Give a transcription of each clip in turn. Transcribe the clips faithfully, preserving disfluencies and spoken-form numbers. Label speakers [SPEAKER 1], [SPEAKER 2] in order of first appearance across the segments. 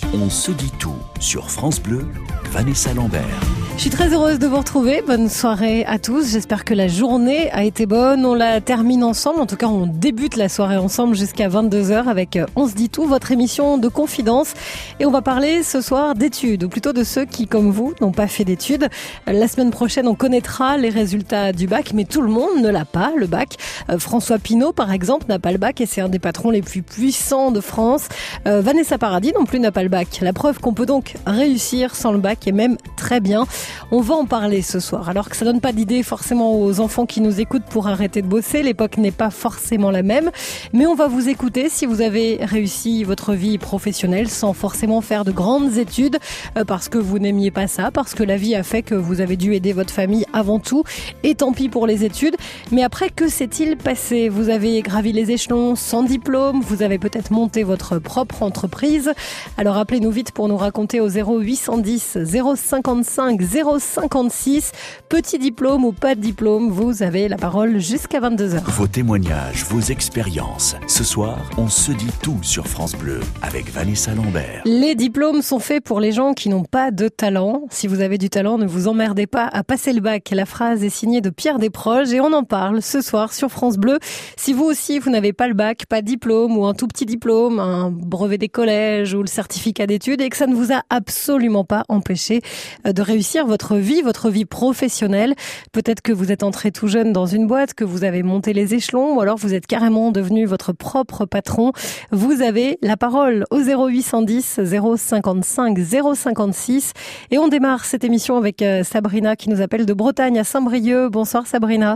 [SPEAKER 1] On se dit tout sur France Bleu, Vanessa Lambert.
[SPEAKER 2] Je suis très heureuse de vous retrouver. Bonne soirée à tous. J'espère que la journée a été bonne. On la termine ensemble. En tout cas, on débute la soirée ensemble jusqu'à vingt-deux heures avec On se dit tout, votre émission de confidence. Et on va parler ce soir d'études, ou plutôt de ceux qui, comme vous, n'ont pas fait d'études. La semaine prochaine, on connaîtra les résultats du bac, mais tout le monde ne l'a pas, le bac. Euh, François Pinault, par exemple, n'a pas le bac et c'est un des patrons les plus puissants de France. Euh, Vanessa Paradis non plus n'a pas le bac. La preuve qu'on peut donc réussir sans le bac et même très bien. On va en parler ce soir. Alors que ça donne pas d'idée forcément aux enfants qui nous écoutent pour arrêter de bosser. L'époque n'est pas forcément la même. Mais on va vous écouter si vous avez réussi votre vie professionnelle sans forcément faire de grandes études parce que vous n'aimiez pas ça, parce que la vie a fait que vous avez dû aider votre famille avant tout. Et tant pis pour les études. Mais après, que s'est-il passé? Vous avez gravi les échelons sans diplôme. Vous avez peut-être monté votre propre entreprise. Alors appelez-nous vite pour nous raconter au zéro huit cent dix zéro cinquante-cinq zéro cinquante-six. Petit diplôme ou pas de diplôme, vous avez la parole jusqu'à vingt-deux heures.
[SPEAKER 1] Vos témoignages, vos expériences. Ce soir, on se dit tout sur France Bleu avec Vanessa Lambert.
[SPEAKER 2] Les diplômes sont faits pour les gens qui n'ont pas de talent. Si vous avez du talent, ne vous emmerdez pas à passer le bac. La phrase est signée de Pierre Desproges et on en parle ce soir sur France Bleu. Si vous aussi, vous n'avez pas le bac, pas de diplôme ou un tout petit diplôme, un brevet des collèges ou le certificat d'études et que ça ne vous a absolument pas empêché de réussir votre vie, votre vie professionnelle. Peut-être que vous êtes entré tout jeune dans une boîte, que vous avez monté les échelons ou alors vous êtes carrément devenu votre propre patron. Vous avez la parole au zéro huit cent dix zéro cinquante-cinq zéro cinquante-six et on démarre cette émission avec Sabrina qui nous appelle de Bretagne à Saint-Brieuc. Bonsoir Sabrina.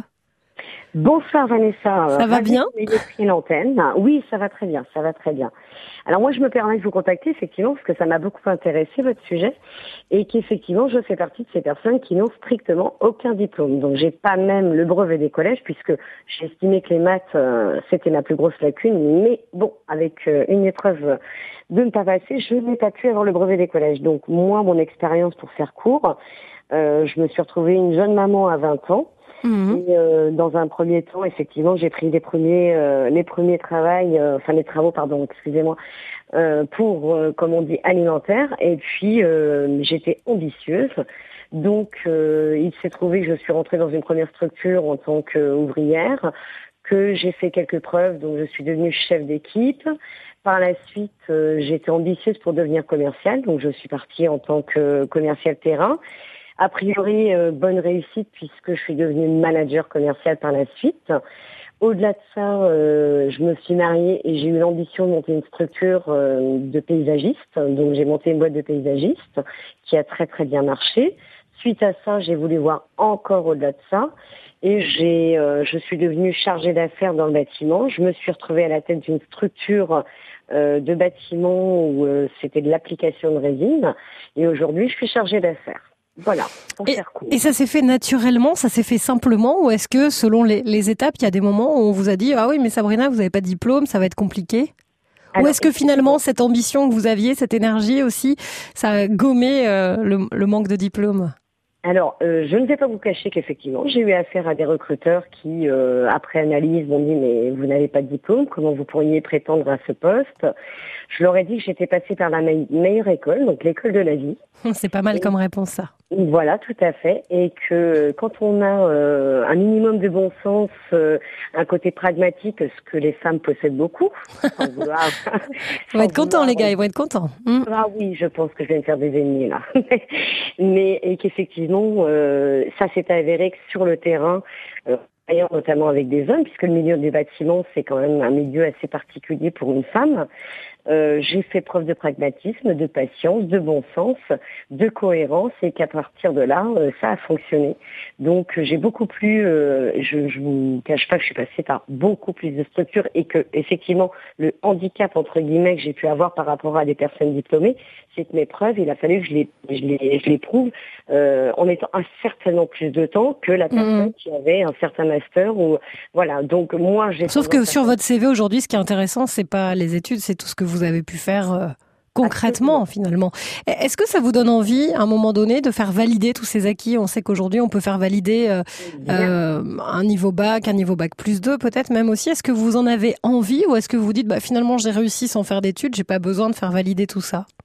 [SPEAKER 3] Bonsoir Vanessa.
[SPEAKER 2] Ça va bien?
[SPEAKER 3] L'antenne. Oui, ça va très bien, ça va très bien. Alors moi, je me permets de vous contacter effectivement parce que ça m'a beaucoup intéressé votre sujet et qu'effectivement, je fais partie de ces personnes qui n'ont strictement aucun diplôme. Donc, j'ai pas même le brevet des collèges puisque j'ai estimé que les maths euh, c'était ma plus grosse lacune. Mais bon, avec euh, une épreuve de ne pas passer, je n'ai pas pu avoir le brevet des collèges. Donc moi, mon expérience pour faire court, euh, je me suis retrouvée une jeune maman à vingt ans. Mmh. Et euh, dans un premier temps, effectivement, j'ai pris les premiers, euh, les premiers travails, euh, enfin les travaux, pardon, excusez-moi, euh, pour, euh, comme on dit, alimentaire. Et puis euh, j'étais ambitieuse, donc euh, il s'est trouvé que je suis rentrée dans une première structure en tant qu'ouvrière, que j'ai fait quelques preuves, donc je suis devenue chef d'équipe. Par la suite, euh, j'étais ambitieuse pour devenir commerciale, donc je suis partie en tant que commerciale terrain. A priori, euh, bonne réussite puisque je suis devenue manager commercial par la suite. Au-delà de ça, euh, je me suis mariée et j'ai eu l'ambition de monter une structure euh, de paysagiste. Donc j'ai monté une boîte de paysagistes qui a très très bien marché. Suite à ça, j'ai voulu voir encore au-delà de ça et j'ai, euh, je suis devenue chargée d'affaires dans le bâtiment. Je me suis retrouvée à la tête d'une structure euh, de bâtiment où euh, c'était de l'application de résine et aujourd'hui, je suis chargée d'affaires. Voilà, pour
[SPEAKER 2] et,
[SPEAKER 3] faire court.
[SPEAKER 2] Et ça s'est fait naturellement, ça s'est fait simplement, ou est-ce que selon les, les étapes, il y a des moments où on vous a dit « Ah oui, mais Sabrina, vous n'avez pas de diplôme, ça va être compliqué » Ou est-ce que finalement, cette ambition que vous aviez, cette énergie aussi, ça a gommé euh, le, le manque de diplôme ?
[SPEAKER 3] Alors, euh, je ne vais pas vous cacher qu'effectivement, j'ai eu affaire à des recruteurs qui, euh, après analyse, m'ont dit « Mais vous n'avez pas de diplôme, comment vous pourriez prétendre à ce poste ?» Je leur ai dit que j'étais passée par la me- meilleure école, donc l'école de la vie.
[SPEAKER 2] C'est pas mal
[SPEAKER 3] et,
[SPEAKER 2] comme réponse, ça.
[SPEAKER 3] Voilà, tout à fait. Et que quand on a euh, un minimum de bon sens, euh, un côté pragmatique, ce que les femmes possèdent beaucoup. Sans vouloir,
[SPEAKER 2] ils vont être contents, les gars, ils vont être contents. Mmh.
[SPEAKER 3] Ah oui, je pense que je vais me faire des ennemis, là. Mais et qu'effectivement, euh, ça s'est avéré que sur le terrain, euh, d'ailleurs notamment avec des hommes, puisque le milieu des bâtiments, c'est quand même un milieu assez particulier pour une femme, Euh, j'ai fait preuve de pragmatisme, de patience, de bon sens, de cohérence et qu'à partir de là, euh, ça a fonctionné. Donc euh, j'ai beaucoup plus, euh, je je vous cache pas que je suis passée par beaucoup plus de structures et que effectivement le handicap entre guillemets que j'ai pu avoir par rapport à des personnes diplômées, c'est que mes preuves, il a fallu que je les je les je les prouve euh, en mettant un certainement plus de temps que la personne mmh. qui avait un certain master ou voilà. Donc moi j'ai.
[SPEAKER 2] Sauf que sur votre C V aujourd'hui, ce qui est intéressant, c'est pas les études, c'est tout ce que vous avez pu faire euh, concrètement, Absolument. Finalement. Est-ce que ça vous donne envie, à un moment donné, de faire valider tous ces acquis ? On sait qu'aujourd'hui, on peut faire valider euh, euh, un niveau bac, un niveau bac plus deux, peut-être même aussi. Est-ce que vous en avez envie ou est-ce que vous vous dites, bah, finalement, j'ai réussi sans faire d'études, j'ai pas besoin de faire valider tout ça ?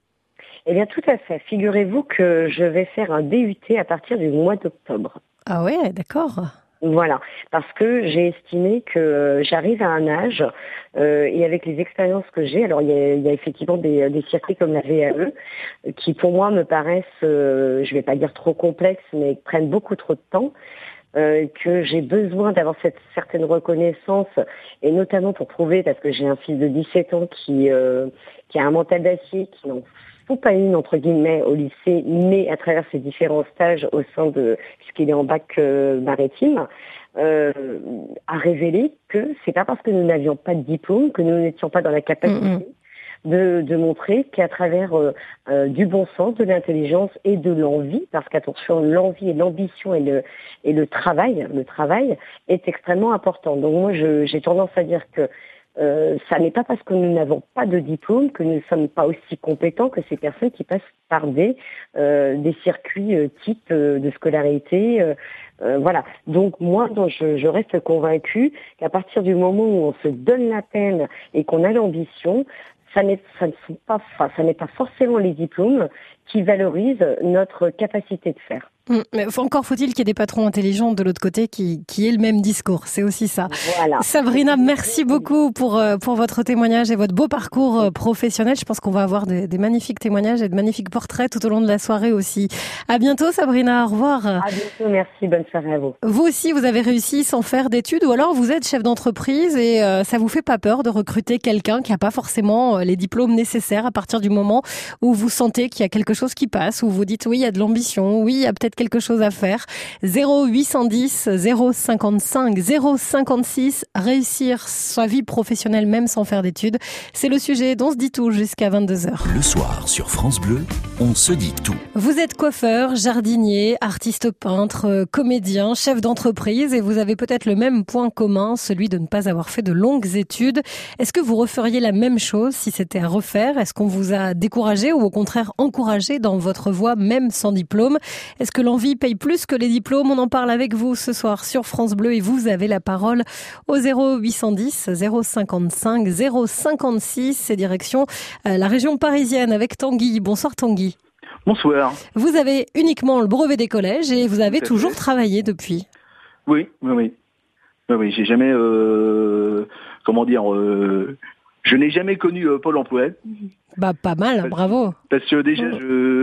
[SPEAKER 3] Eh bien, tout à fait. Figurez-vous que je vais faire un D U T à partir du mois d'octobre.
[SPEAKER 2] Ah ouais, d'accord.
[SPEAKER 3] Voilà, parce que j'ai estimé que euh, j'arrive à un âge, euh, et avec les expériences que j'ai, alors il y a, il y a effectivement des, des circuits comme la V A E, qui pour moi me paraissent, euh, je vais pas dire trop complexes, mais prennent beaucoup trop de temps. Euh, que j'ai besoin d'avoir cette certaine reconnaissance, et notamment pour prouver, parce que j'ai un fils de dix-sept ans qui euh, qui a un mental d'acier, qui n'en fout pas une entre guillemets au lycée, mais à travers ses différents stages au sein de, puisqu'il est en bac euh, maritime, euh, a révélé que c'est pas parce que nous n'avions pas de diplôme que nous n'étions pas dans la capacité mmh. De, de montrer qu'à travers euh, euh, du bon sens, de l'intelligence et de l'envie, parce qu'attention, l'envie et l'ambition et le et le travail, le travail est extrêmement important. Donc moi, je, j'ai tendance à dire que euh, ça n'est pas parce que nous n'avons pas de diplôme que nous ne sommes pas aussi compétents que ces personnes qui passent par des euh, des circuits euh, type euh, de scolarité. Euh, euh, voilà. Donc moi, donc, je, je reste convaincue qu'à partir du moment où on se donne la peine et qu'on a l'ambition, ça n'est, ça ne sont pas, enfin, ça n'est pas forcément les diplômes qui valorisent notre capacité de faire.
[SPEAKER 2] Mmh, mais encore faut-il qu'il y ait des patrons intelligents de l'autre côté qui, qui aient le même discours. C'est aussi ça.
[SPEAKER 3] Voilà.
[SPEAKER 2] Sabrina, merci beaucoup pour, pour votre témoignage et votre beau parcours professionnel. Je pense qu'on va avoir des, des magnifiques témoignages et de magnifiques portraits tout au long de la soirée aussi. À bientôt, Sabrina. Au revoir.
[SPEAKER 3] À bientôt. Merci. Bonne soirée à vous.
[SPEAKER 2] Vous aussi, vous avez réussi sans faire d'études, ou alors vous êtes chef d'entreprise et euh, ça vous fait pas peur de recruter quelqu'un qui n'a pas forcément les diplômes nécessaires à partir du moment où vous sentez qu'il y a quelque chose qui passe, où vous dites oui, il y a de l'ambition, oui, il y a peut-être quelque chose à faire. zéro huit cent dix, zéro cinquante-cinq, zéro cinquante-six, réussir sa vie professionnelle même sans faire d'études. C'est le sujet dont on se dit tout jusqu'à vingt-deux heures.
[SPEAKER 1] Le soir sur France Bleu, on se dit tout.
[SPEAKER 2] Vous êtes coiffeur, jardinier, artiste peintre, comédien, chef d'entreprise et vous avez peut-être le même point commun, celui de ne pas avoir fait de longues études. Est-ce que vous referiez la même chose si c'était à refaire? Est-ce qu'on vous a découragé ou au contraire encouragé dans votre voie même sans diplôme? Est-ce que l'envie paye plus que les diplômes? On en parle avec vous ce soir sur France Bleu et vous avez la parole au zéro huit cent dix, zéro cinquante-cinq, zéro cinquante-six. C'est direction euh, la région parisienne avec Tanguy. Bonsoir Tanguy.
[SPEAKER 4] Bonsoir.
[SPEAKER 2] Vous avez uniquement le brevet des collèges et vous avez toujours fait. Travaillé depuis.
[SPEAKER 4] Oui, oui, oui. Oui, oui, j'ai jamais, euh, comment dire, euh, je n'ai jamais connu euh, Pôle emploi.
[SPEAKER 2] Bah, pas mal,
[SPEAKER 4] parce,
[SPEAKER 2] bravo.
[SPEAKER 4] Parce que déjà, oh.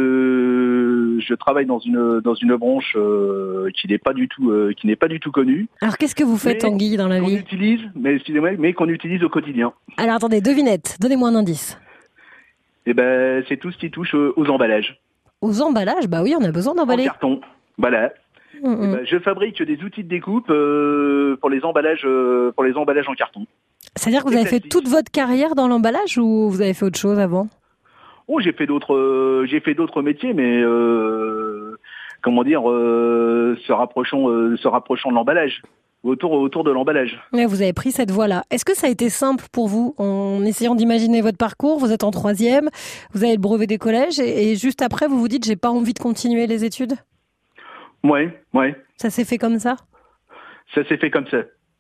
[SPEAKER 4] je, je travaille dans une, dans une branche euh, qui n'est pas du tout, euh, qui n'est pas du tout connue.
[SPEAKER 2] Alors, qu'est-ce que vous faites, Tanguy, dans la vie?
[SPEAKER 4] Qu'on utilise, mais excusez-moi, mais qu'on utilise au quotidien.
[SPEAKER 2] Alors, attendez, devinette, donnez-moi un indice.
[SPEAKER 4] Eh ben, c'est tout ce qui touche aux emballages.
[SPEAKER 2] Aux emballages? Bah oui, on a besoin d'emballer.
[SPEAKER 4] En carton, voilà. Mmh. Eh ben, je fabrique des outils de découpe euh, pour les emballages, euh, pour les emballages en carton.
[SPEAKER 2] C'est-à-dire que vous avez fait toute votre carrière dans l'emballage ou vous avez fait autre chose avant?
[SPEAKER 4] Oh, j'ai fait d'autres, euh, j'ai fait d'autres métiers, mais euh, comment dire, euh, se rapprochant, euh, se rapprochant de l'emballage, autour, autour de l'emballage.
[SPEAKER 2] Mais vous avez pris cette voie-là. Est-ce que ça a été simple pour vous en essayant d'imaginer votre parcours? Vous êtes en troisième, vous avez le brevet des collèges et, et juste après vous vous dites j'ai pas envie de continuer les études?
[SPEAKER 4] Ouais, ouais.
[SPEAKER 2] Ça s'est fait comme ça?
[SPEAKER 4] Ça s'est fait comme ça.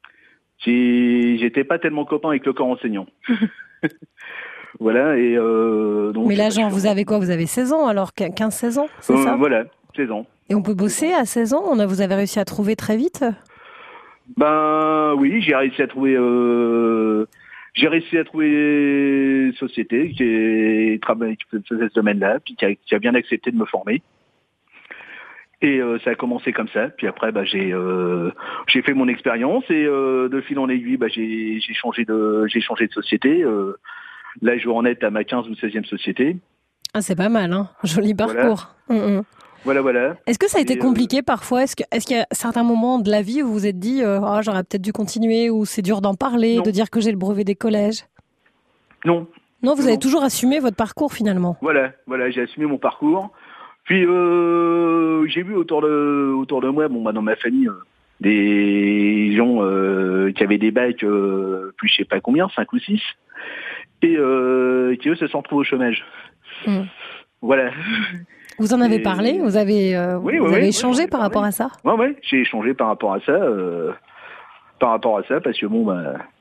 [SPEAKER 4] J'ai, j'étais pas tellement copain avec le corps enseignant. Voilà, et euh, donc...
[SPEAKER 2] Mais là, Jean, vous avez quoi? Vous avez seize ans, alors quinze seize ans, c'est
[SPEAKER 4] euh,
[SPEAKER 2] ça?
[SPEAKER 4] Voilà, seize ans.
[SPEAKER 2] Et on peut bosser à seize ans? On a, vous avez réussi à trouver très vite?
[SPEAKER 4] Ben oui, j'ai réussi à trouver... Euh, j'ai réussi à trouver une société qui, est, qui faisait ce domaine-là, puis qui a, qui a bien accepté de me former. Et euh, ça a commencé comme ça. Puis après, bah, j'ai euh, j'ai fait mon expérience et euh, de fil en aiguille, bah, j'ai j'ai changé de j'ai changé de société. Euh, là, je vais en être à ma quinzième ou seizième société.
[SPEAKER 2] Ah, c'est pas mal, hein. Joli parcours.
[SPEAKER 4] Voilà,
[SPEAKER 2] mmh, mmh.
[SPEAKER 4] voilà, voilà.
[SPEAKER 2] Est-ce que ça a été
[SPEAKER 4] et
[SPEAKER 2] compliqué
[SPEAKER 4] euh...
[SPEAKER 2] parfois? Est-ce que est-ce qu'il y a certains moments de la vie où vous vous êtes dit, euh, oh, j'aurais peut-être dû continuer, ou c'est dur d'en parler,
[SPEAKER 4] non.
[SPEAKER 2] de dire que j'ai le brevet des collèges?
[SPEAKER 4] Non.
[SPEAKER 2] Non, vous
[SPEAKER 4] non.
[SPEAKER 2] avez toujours assumé votre parcours finalement.
[SPEAKER 4] Voilà, voilà, j'ai assumé mon parcours. Puis euh, j'ai vu autour de autour de moi, bon bah dans ma famille, euh, des gens euh, qui avaient des bacs, euh, plus je sais pas combien, cinq ou six, et euh, qui eux se sont retrouvés au chômage. Mmh. Voilà.
[SPEAKER 2] Vous en avez
[SPEAKER 4] et...
[SPEAKER 2] parlé? Vous avez euh,
[SPEAKER 4] oui,
[SPEAKER 2] vous
[SPEAKER 4] oui,
[SPEAKER 2] avez
[SPEAKER 4] oui,
[SPEAKER 2] échangé
[SPEAKER 4] oui,
[SPEAKER 2] par rapport à ça?
[SPEAKER 4] Ouais, ouais, j'ai échangé par rapport à ça, euh, par rapport à ça, parce que bon bah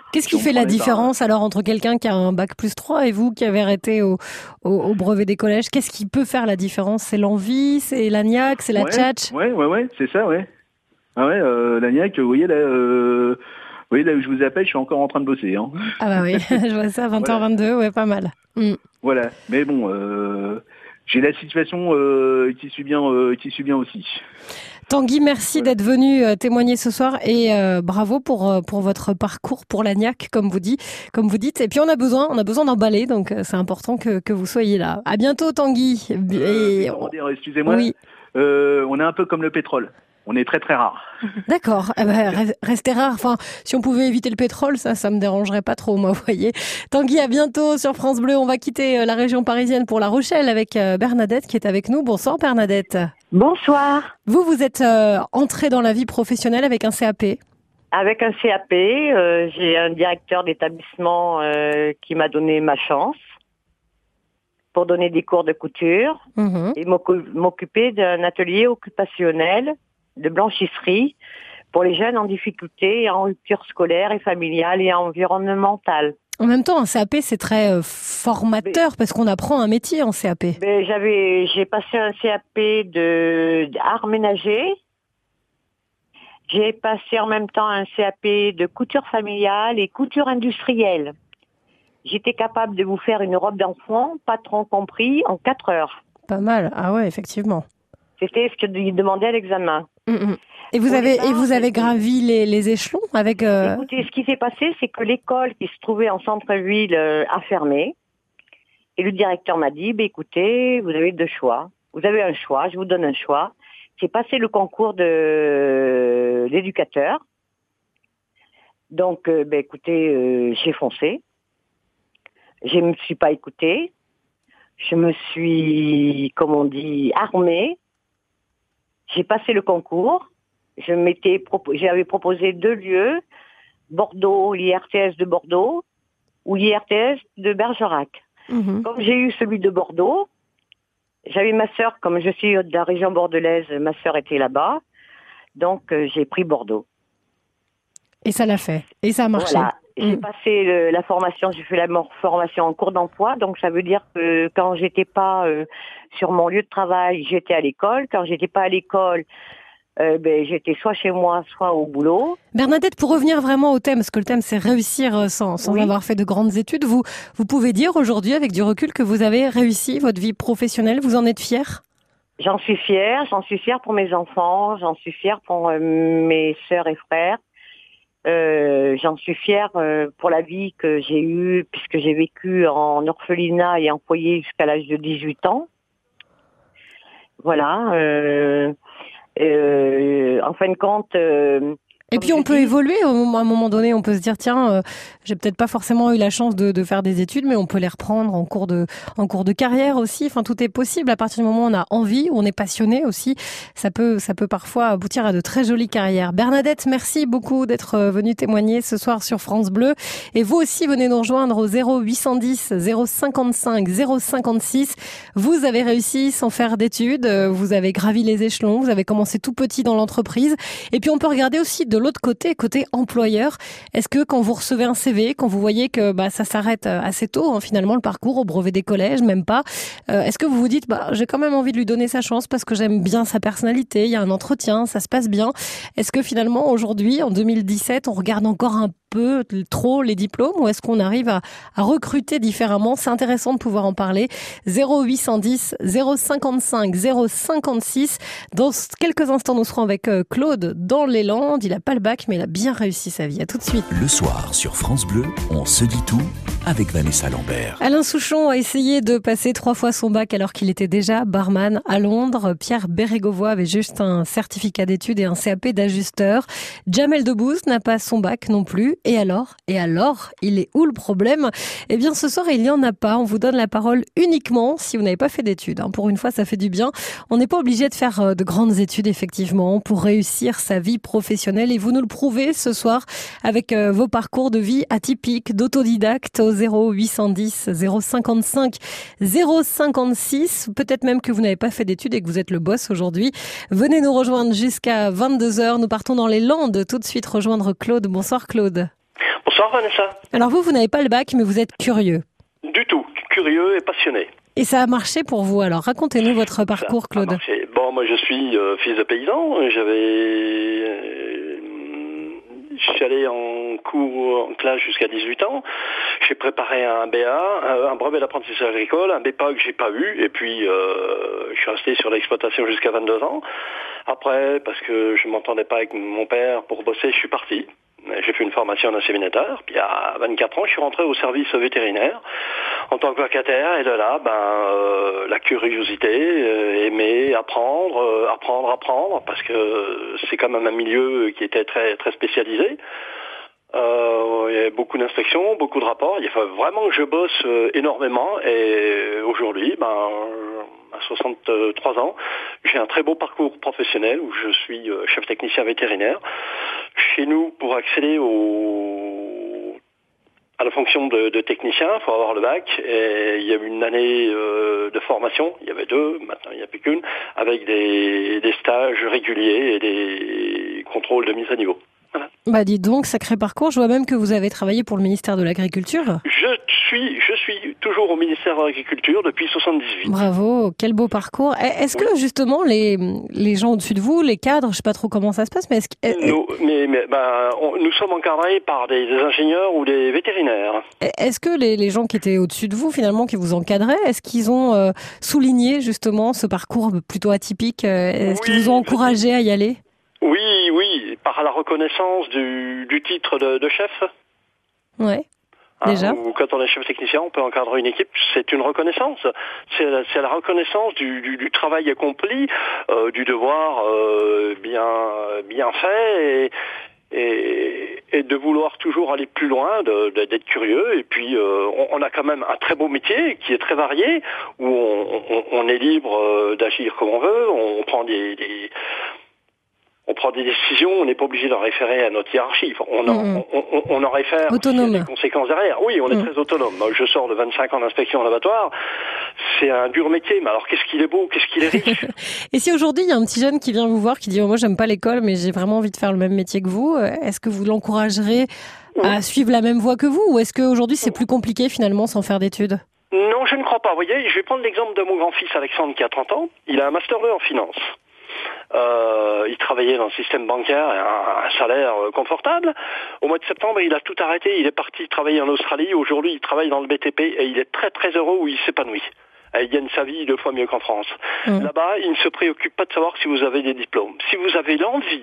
[SPEAKER 2] Qu'est-ce qui fait la différence alors entre quelqu'un qui a un bac plus trois et vous qui avez arrêté au, au, au brevet des collèges? Qu'est-ce qui peut faire la différence? C'est l'envie, c'est l'agnac, c'est la
[SPEAKER 4] ouais,
[SPEAKER 2] tchatch?
[SPEAKER 4] Ouais, ouais, ouais, c'est ça, ouais. Ah ouais, euh, l'agnac, vous voyez là, euh, vous voyez là où je vous appelle, je suis encore en train de bosser. Hein.
[SPEAKER 2] Ah bah oui, je vois ça, vingt heures vingt-deux, ouais, pas mal. Mm.
[SPEAKER 4] Voilà, mais bon, euh, j'ai la situation euh, qui suit bien, euh, qui suit bien aussi.
[SPEAKER 2] Tanguy, merci ouais. d'être venu euh, témoigner ce soir et euh, bravo pour euh, pour votre parcours pour l'agnac, comme vous dit, comme vous dites. Et puis on a besoin, on a besoin d'emballer, donc euh, c'est important que que vous soyez là. À bientôt, Tanguy.
[SPEAKER 4] Euh, et on... dire, excusez-moi, oui. euh, on est un peu comme le pétrole. On est très très rare.
[SPEAKER 2] D'accord. Eh ben, restez rare. Enfin, si on pouvait éviter le pétrole, ça, ça me dérangerait pas trop, moi, vous voyez. Tanguy, à bientôt sur France Bleu. On va quitter la région parisienne pour La Rochelle avec Bernadette qui est avec nous. Bonsoir, Bernadette.
[SPEAKER 5] Bonsoir.
[SPEAKER 2] Vous, vous êtes euh, entrée dans la vie professionnelle avec un C A P.
[SPEAKER 5] Avec un C A P, euh, j'ai un directeur d'établissement euh, qui m'a donné ma chance pour donner des cours de couture mmh. et m'occuper d'un atelier occupationnel de blanchisserie pour les jeunes en difficulté, en rupture scolaire et familiale et environnementale.
[SPEAKER 2] En même temps, un C A P, c'est très euh, formateur mais, parce qu'on apprend un métier en C A P.
[SPEAKER 5] Mais j'avais, j'ai passé un C A P de d'art ménager. J'ai passé en même temps un C A P de couture familiale et couture industrielle. J'étais capable de vous faire une robe d'enfant, patron compris, en quatre heures.
[SPEAKER 2] Pas mal. Ah ouais, effectivement.
[SPEAKER 5] C'était ce qu'il demandait à l'examen.
[SPEAKER 2] Mmh. Et vous Au avez départ, et vous avez gravi les, les échelons avec. Euh...
[SPEAKER 5] Écoutez, ce qui s'est passé, c'est que l'école qui se trouvait en centre-ville euh, a fermé. Et le directeur m'a dit, bah, écoutez, vous avez deux choix. Vous avez un choix, je vous donne un choix. C'est passer le concours de l'éducateur. Donc, euh, bah, écoutez, euh, j'ai foncé. Je ne me suis pas écoutée. Je me suis, comme on dit, armée. J'ai passé le concours. Je m'étais, j'avais proposé deux lieux, Bordeaux, l'I R T S de Bordeaux, ou l'I R T S de Bergerac. Mmh. Comme j'ai eu celui de Bordeaux, j'avais ma sœur, comme je suis de la région bordelaise, ma sœur était là-bas, donc euh, j'ai pris Bordeaux.
[SPEAKER 2] Et ça l'a fait, et ça a marché.
[SPEAKER 5] Voilà. J'ai mmh. passé le, la formation, j'ai fait la formation en cours d'emploi, donc ça veut dire que quand j'étais pas euh, sur mon lieu de travail, j'étais à l'école. Quand j'étais pas à l'école, euh, ben j'étais soit chez moi, soit au boulot.
[SPEAKER 2] Bernadette, pour revenir vraiment au thème, parce que le thème c'est réussir sans, sans oui. avoir fait de grandes études, vous vous pouvez dire aujourd'hui, avec du recul, que vous avez réussi votre vie professionnelle. Vous en êtes fière?
[SPEAKER 5] J'en suis fière, j'en suis fière pour mes enfants, j'en suis fière pour euh, mes sœurs et frères. Euh, j'en suis fière euh, pour la vie que j'ai eue, puisque j'ai vécu en orphelinat et en foyer jusqu'à l'âge de dix-huit ans. Voilà. Euh, euh, en fin de compte... Euh,
[SPEAKER 2] Et puis on peut dis... évoluer, à un moment donné, on peut se dire tiens, euh, j'ai peut-être pas forcément eu la chance de, de faire des études, mais on peut les reprendre en cours de en cours de carrière aussi. Enfin, tout est possible à partir du moment où on a envie, où on est passionné aussi. Ça peut ça peut parfois aboutir à de très jolies carrières. Bernadette, merci beaucoup d'être venue témoigner ce soir sur France Bleu. Et vous aussi, venez nous rejoindre au zéro huit cent dix zéro cinquante-cinq zéro cinquante-six. Vous avez réussi sans faire d'études, vous avez gravi les échelons, vous avez commencé tout petit dans l'entreprise. Et puis on peut regarder aussi de l'autre côté, côté employeur, est-ce que quand vous recevez un C V, quand vous voyez que bah ça s'arrête assez tôt, hein, finalement le parcours au brevet des collèges, même pas, euh, est-ce que vous vous dites bah j'ai quand même envie de lui donner sa chance parce que j'aime bien sa personnalité, il y a un entretien, ça se passe bien. Est-ce que finalement aujourd'hui, en deux mille dix-sept, on regarde encore un peu trop les diplômes ou est-ce qu'on arrive à, à recruter différemment? C'est intéressant de pouvoir en parler. zéro huit cent dix zéro cinquante-cinq zéro cinquante-six. Dans quelques instants, nous serons avec Claude dans les Landes. Il a pas le bac, mais il a bien réussi sa vie. À tout de suite.
[SPEAKER 1] Le soir, sur France Bleu, on se dit tout avec Vanessa Lambert.
[SPEAKER 2] Alain Souchon a essayé de passer trois fois son bac alors qu'il était déjà barman à Londres. Pierre Bérégovoy avait juste un certificat d'études et un C A P d'ajusteur. Jamel Debbouze n'a pas son bac non plus. Et alors? Et alors? Il est où le problème? Eh bien, ce soir, il n'y en a pas. On vous donne la parole uniquement si vous n'avez pas fait d'études. Pour une fois, ça fait du bien. On n'est pas obligé de faire de grandes études, effectivement, pour réussir sa vie professionnelle. Et vous nous le prouvez ce soir avec vos parcours de vie atypiques, d'autodidacte au zéro huit cent dix zéro cinquante-cinq zéro cinquante-six. Peut-être même que vous n'avez pas fait d'études et que vous êtes le boss aujourd'hui. Venez nous rejoindre jusqu'à vingt-deux heures. Nous partons dans les Landes. Tout de suite rejoindre Claude. Bonsoir Claude.
[SPEAKER 6] Bonsoir Bonsoir Vanessa.
[SPEAKER 2] Alors vous, vous n'avez pas le bac, mais vous êtes curieux.
[SPEAKER 6] Du tout, curieux et passionné.
[SPEAKER 2] Et ça a marché pour vous, alors racontez-nous votre parcours, Claude.
[SPEAKER 6] Bon, moi je suis euh, fils de paysan, j'avais... Euh, je suis allé en cours en classe jusqu'à dix-huit ans, j'ai préparé un B A, un brevet d'apprentissage agricole, un B P A que j'ai pas eu, et puis euh, je suis resté sur l'exploitation jusqu'à vingt-deux ans. Après, parce que je m'entendais pas avec mon père pour bosser, je suis parti. J'ai fait une formation en inséminateur, puis à vingt-quatre ans, je suis rentré au service vétérinaire en tant que vacataire, et de là, ben, euh, la curiosité, euh, aimer, apprendre, euh, apprendre, apprendre, parce que c'est quand même un milieu qui était très, très spécialisé. Euh, il y a beaucoup d'inspections, beaucoup de rapports. Il faut vraiment que je bosse euh, énormément, et aujourd'hui, ben, à soixante-trois ans, j'ai un très beau parcours professionnel où je suis euh, chef technicien vétérinaire. Chez nous, pour accéder au, à la fonction de, de technicien, il faut avoir le bac. Et il y a eu une année euh, de formation, il y avait deux, maintenant il n'y a plus qu'une, avec des, des stages réguliers et des contrôles de mise à niveau. Voilà.
[SPEAKER 2] Bah dites donc, sacré parcours. Je vois même que vous avez travaillé pour le ministère de l'Agriculture.
[SPEAKER 6] Je suis, je suis toujours au ministère de l'Agriculture depuis soixante-dix-huit.
[SPEAKER 2] Bravo, quel beau parcours. Est-ce que justement les, les gens au-dessus de vous, les cadres, je ne sais pas trop comment ça se passe, mais est-ce que...
[SPEAKER 6] Nous, mais, mais, ben, on, nous sommes encadrés par des, des ingénieurs ou des vétérinaires.
[SPEAKER 2] Est-ce que les, les gens qui étaient au-dessus de vous, finalement, qui vous encadraient, est-ce qu'ils ont euh, souligné justement ce parcours plutôt atypique? Est-ce oui, qu'ils vous ont encouragé à y aller?
[SPEAKER 6] Oui, oui, par la reconnaissance du, du titre de, de chef.
[SPEAKER 2] Ouais. Déjà.
[SPEAKER 6] Hein, ou quand on est chef technicien, on peut encadrer une équipe, c'est une reconnaissance. C'est la, c'est la reconnaissance du, du, du travail accompli, euh, du devoir euh, bien, bien fait, et, et, et de vouloir toujours aller plus loin, de, de, d'être curieux. Et puis, euh, on, on a quand même un très beau métier qui est très varié, où on, on, on est libre d'agir comme on veut, on prend des... des On prend des décisions, on n'est pas obligé de référer à notre hiérarchie. On en, mmh. on, on, on en réfère
[SPEAKER 2] autonome.
[SPEAKER 6] Des conséquences derrière. Oui, on est mmh. très autonome. Je sors de vingt-cinq ans d'inspection en abattoir. C'est un dur métier, mais alors qu'est-ce qu'il est beau, qu'est-ce qu'il est riche.
[SPEAKER 2] Et si aujourd'hui, il y a un petit jeune qui vient vous voir, qui dit oh, « moi, j'aime pas l'école, mais j'ai vraiment envie de faire le même métier que vous », est-ce que vous l'encouragerez mmh. à suivre la même voie que vous, ou est-ce qu'aujourd'hui, c'est plus compliqué finalement sans faire d'études?
[SPEAKER 6] Non, je ne crois pas. Vous voyez, je vais prendre l'exemple de mon grand-fils Alexandre qui a trente ans. Il a un master deux en finance. Euh, il travaillait dans le système bancaire, un, un salaire confortable. Au mois de septembre, il a tout arrêté. Il est parti travailler en Australie. Aujourd'hui, il travaille dans le B T P et il est très très heureux où il s'épanouit. Il gagne sa vie deux fois mieux qu'en France. Mmh. Là-bas, il ne se préoccupe pas de savoir si vous avez des diplômes. Si vous avez l'envie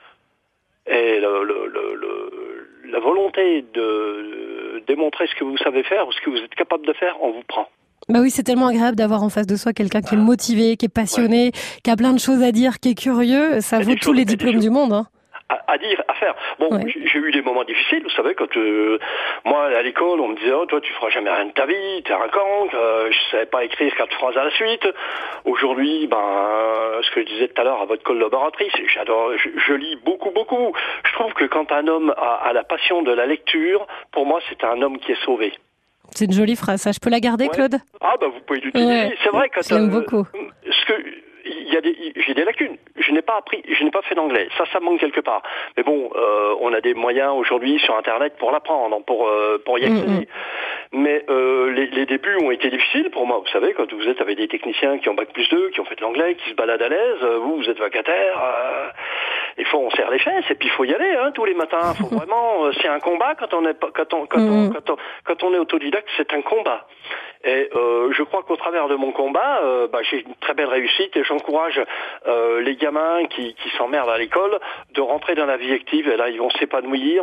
[SPEAKER 6] et le, le, le, le, la volonté de démontrer ce que vous savez faire ou ce que vous êtes capable de faire, on vous prend.
[SPEAKER 2] Bah oui, c'est tellement agréable d'avoir en face de soi quelqu'un qui est motivé, qui est passionné, ouais. qui a plein de choses à dire, qui est curieux. Ça vaut tous choses, les diplômes du monde. Hein.
[SPEAKER 6] À, à dire, à faire. Bon, ouais. j'ai eu des moments difficiles, vous savez, quand euh, moi, à l'école, on me disait oh, « toi, tu feras jamais rien de ta vie, t'es un cancre, euh, je savais pas écrire quatre phrases à la suite. » Aujourd'hui, ben, euh, ce que je disais tout à l'heure à votre collaboratrice, j'adore, je, je lis beaucoup, beaucoup. Je trouve que quand un homme a, a la passion de la lecture, pour moi, c'est un homme qui est sauvé.
[SPEAKER 2] C'est une jolie phrase, ça. Je peux la garder, ouais. Claude?
[SPEAKER 6] Ah, bah, vous pouvez l'utiliser. Ouais. C'est vrai que...
[SPEAKER 2] Je l'aime euh, beaucoup.
[SPEAKER 6] Ce que... Il y a des, j'ai des lacunes. Je n'ai pas appris, je n'ai pas fait d'anglais. Ça, ça manque quelque part. Mais bon, euh, on a des moyens aujourd'hui sur Internet pour l'apprendre, pour euh, pour y accéder. Mm-hmm. Mais euh, les, les débuts ont été difficiles pour moi. Vous savez, quand vous êtes avec des techniciens qui ont bac plus deux, qui ont fait de l'anglais, qui se baladent à l'aise, vous, vous êtes vacataire. Euh, il faut on serre les fesses et puis il faut y aller hein, tous les matins. Faut vraiment, euh, c'est un combat quand on est quand on quand mm-hmm. on quand on quand on est autodidacte, c'est un combat. Et euh, je crois qu'au travers de mon combat, euh, bah, j'ai une très belle réussite et j'encourage euh, les gamins qui, qui s'emmerdent à l'école de rentrer dans la vie active. Et là, ils vont s'épanouir.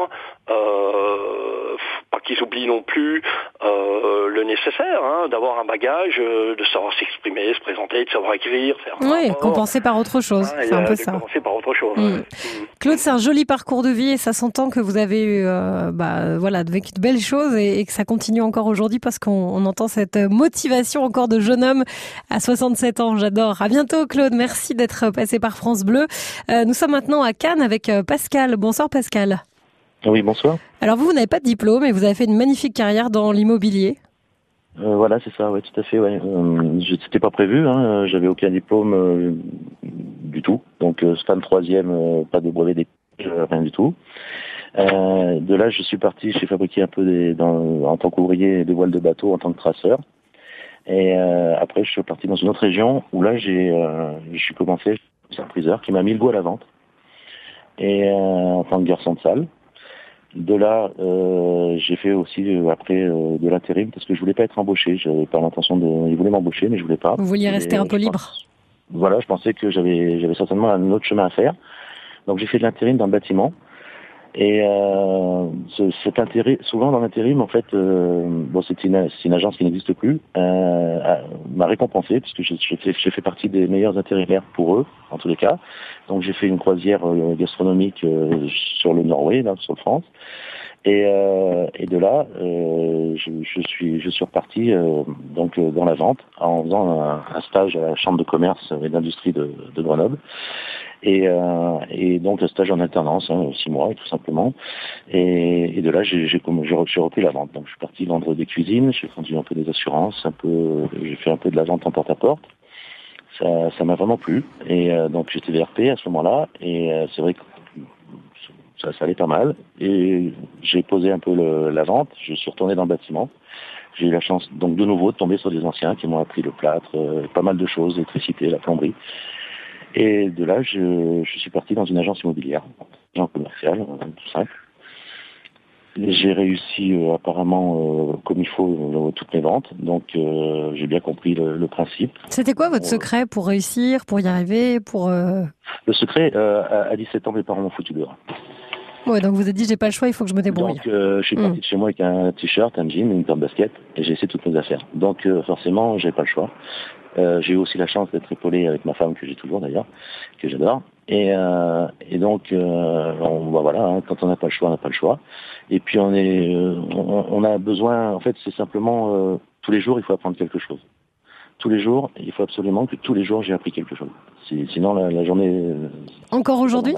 [SPEAKER 6] Euh, pas qu'ils oublient non plus euh, le nécessaire, hein, d'avoir un bagage, euh, de savoir s'exprimer, se présenter, de savoir écrire, faire un
[SPEAKER 2] oui,
[SPEAKER 6] rapport.
[SPEAKER 2] Compenser par autre chose. Ouais, c'est un peu ça.
[SPEAKER 6] Compenser par autre chose.
[SPEAKER 2] Mmh.
[SPEAKER 6] Ouais. Mmh.
[SPEAKER 2] Claude, c'est un joli parcours de vie et ça s'entend que vous avez eu, euh, bah, voilà, vécu de belles choses et, et que ça continue encore aujourd'hui parce qu'on on entend cette motivation encore de jeune homme à soixante-sept ans. J'adore. À bientôt, Claude. Merci d'être passé par France Bleu. Euh, nous sommes maintenant à Cannes avec Pascal. Bonsoir, Pascal.
[SPEAKER 7] Oui, bonsoir.
[SPEAKER 2] Alors vous, vous n'avez pas de diplôme et vous avez fait une magnifique carrière dans l'immobilier.
[SPEAKER 7] Euh, voilà, c'est ça, ouais, tout à fait, ouais. Euh, c'était pas prévu, hein, j'avais aucun diplôme euh, du tout. Donc, euh, stan troisième, euh, pas de brevet d'études, euh, rien du tout. Euh, de là, je suis parti, j'ai fabriqué un peu des, dans, en tant qu'ouvrier des voiles de bateau en tant que traceur. Et euh, après, je suis parti dans une autre région où là, j'ai, euh, je suis commencé chez un priseur qui m'a mis le goût à la vente. Et euh, en tant que garçon de salle. De là, euh, j'ai fait aussi euh, après euh, de l'intérim parce que je voulais pas être embauché. J'avais pas l'intention de. Ils voulaient m'embaucher, mais je voulais pas.
[SPEAKER 2] Vous vouliez rester
[SPEAKER 7] et,
[SPEAKER 2] un peu libre.
[SPEAKER 7] Pense, voilà, je pensais que j'avais, j'avais certainement un autre chemin à faire. Donc j'ai fait de l'intérim dans le bâtiment. Et euh, ce, cet intérim, souvent dans l'intérim, en fait, euh, bon, c'est une, c'est une agence qui n'existe plus, euh, m'a récompensé puisque j'ai, j'ai, fait, j'ai fait partie des meilleurs intérimaires pour eux, en tous les cas. Donc j'ai fait une croisière euh, gastronomique euh, sur le Norway, là, sur le France. Et, euh, et de là, euh, je, je suis, je suis reparti euh, donc euh, dans la vente en faisant un, un stage à la Chambre de commerce et d'industrie de, de Grenoble. Et, euh, et donc le stage en alternance, hein, six mois tout simplement. Et, et de là, j'ai, j'ai, j'ai, j'ai repris la vente. Donc je suis parti vendre des cuisines, j'ai vendu un peu des assurances, un peu, j'ai fait un peu de la vente en porte-à-porte. Ça, ça m'a vraiment plu. Et euh, donc j'étais V R P à ce moment-là. Et euh, c'est vrai que ça, ça allait pas mal. Et j'ai posé un peu le, la vente. Je suis retourné dans le bâtiment. J'ai eu la chance donc de nouveau de tomber sur des anciens qui m'ont appris le plâtre, euh, pas mal de choses, l'électricité, la plomberie. Et de là, je, je suis parti dans une agence immobilière, agent commercial, tout simple. Et j'ai réussi euh, apparemment euh, comme il faut euh, toutes mes ventes, donc euh, j'ai bien compris le, le principe.
[SPEAKER 2] C'était quoi votre secret pour réussir, pour y arriver, pour euh...
[SPEAKER 7] Le secret, euh, à dix-sept ans, mes parents m'ont foutu dehors.
[SPEAKER 2] Ouais, donc vous avez dit j'ai pas le choix, il faut que je me débrouille.
[SPEAKER 7] Donc euh, je suis parti mmh. de chez moi avec un t-shirt, un jean, une paire de basket, et j'ai essayé toutes mes affaires. Donc euh, forcément, j'avais pas le choix. Euh, j'ai eu aussi la chance d'être épaulé avec ma femme que j'ai toujours d'ailleurs, que j'adore. Et, euh, et donc, euh, on, bah voilà, hein, quand on n'a pas le choix, on n'a pas le choix. Et puis on est, euh, on, on a besoin. En fait, c'est simplement euh, tous les jours, il faut apprendre quelque chose. Tous les jours, il faut absolument que tous les jours j'ai appris quelque chose. C'est, sinon, la, la journée. Euh,
[SPEAKER 2] Encore aujourd'hui.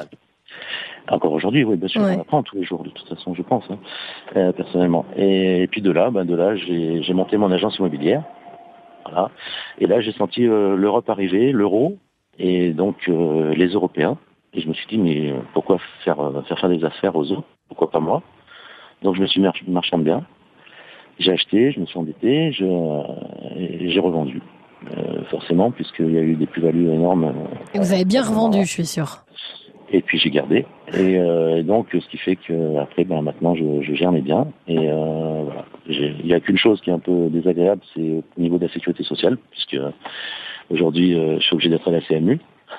[SPEAKER 7] Encore aujourd'hui, oui, bien sûr, ouais. On apprend tous les jours, de toute façon, je pense, hein, euh, personnellement. Et, et puis de là, ben de là, j'ai, j'ai monté mon agence immobilière. Voilà. Et là, j'ai senti euh, l'Europe arriver, l'euro, et donc euh, les Européens. Et je me suis dit, mais pourquoi faire, euh, faire faire des affaires aux autres? Pourquoi pas moi? Donc je me suis mar- marchand de biens. J'ai acheté, je me suis endetté, je, euh, et j'ai revendu. Euh, forcément, puisqu'il y a eu des plus-values énormes. Euh,
[SPEAKER 2] et vous avez bien revendu, voilà. Je suis sûr.
[SPEAKER 7] Et puis j'ai gardé. Et, euh, et donc, ce qui fait que après, ben maintenant, je, je gère mes biens. Et euh, voilà. J'ai, il n'y a qu'une chose qui est un peu désagréable, c'est au niveau de la sécurité sociale, puisque aujourd'hui, euh, je suis obligé d'être à la C M U,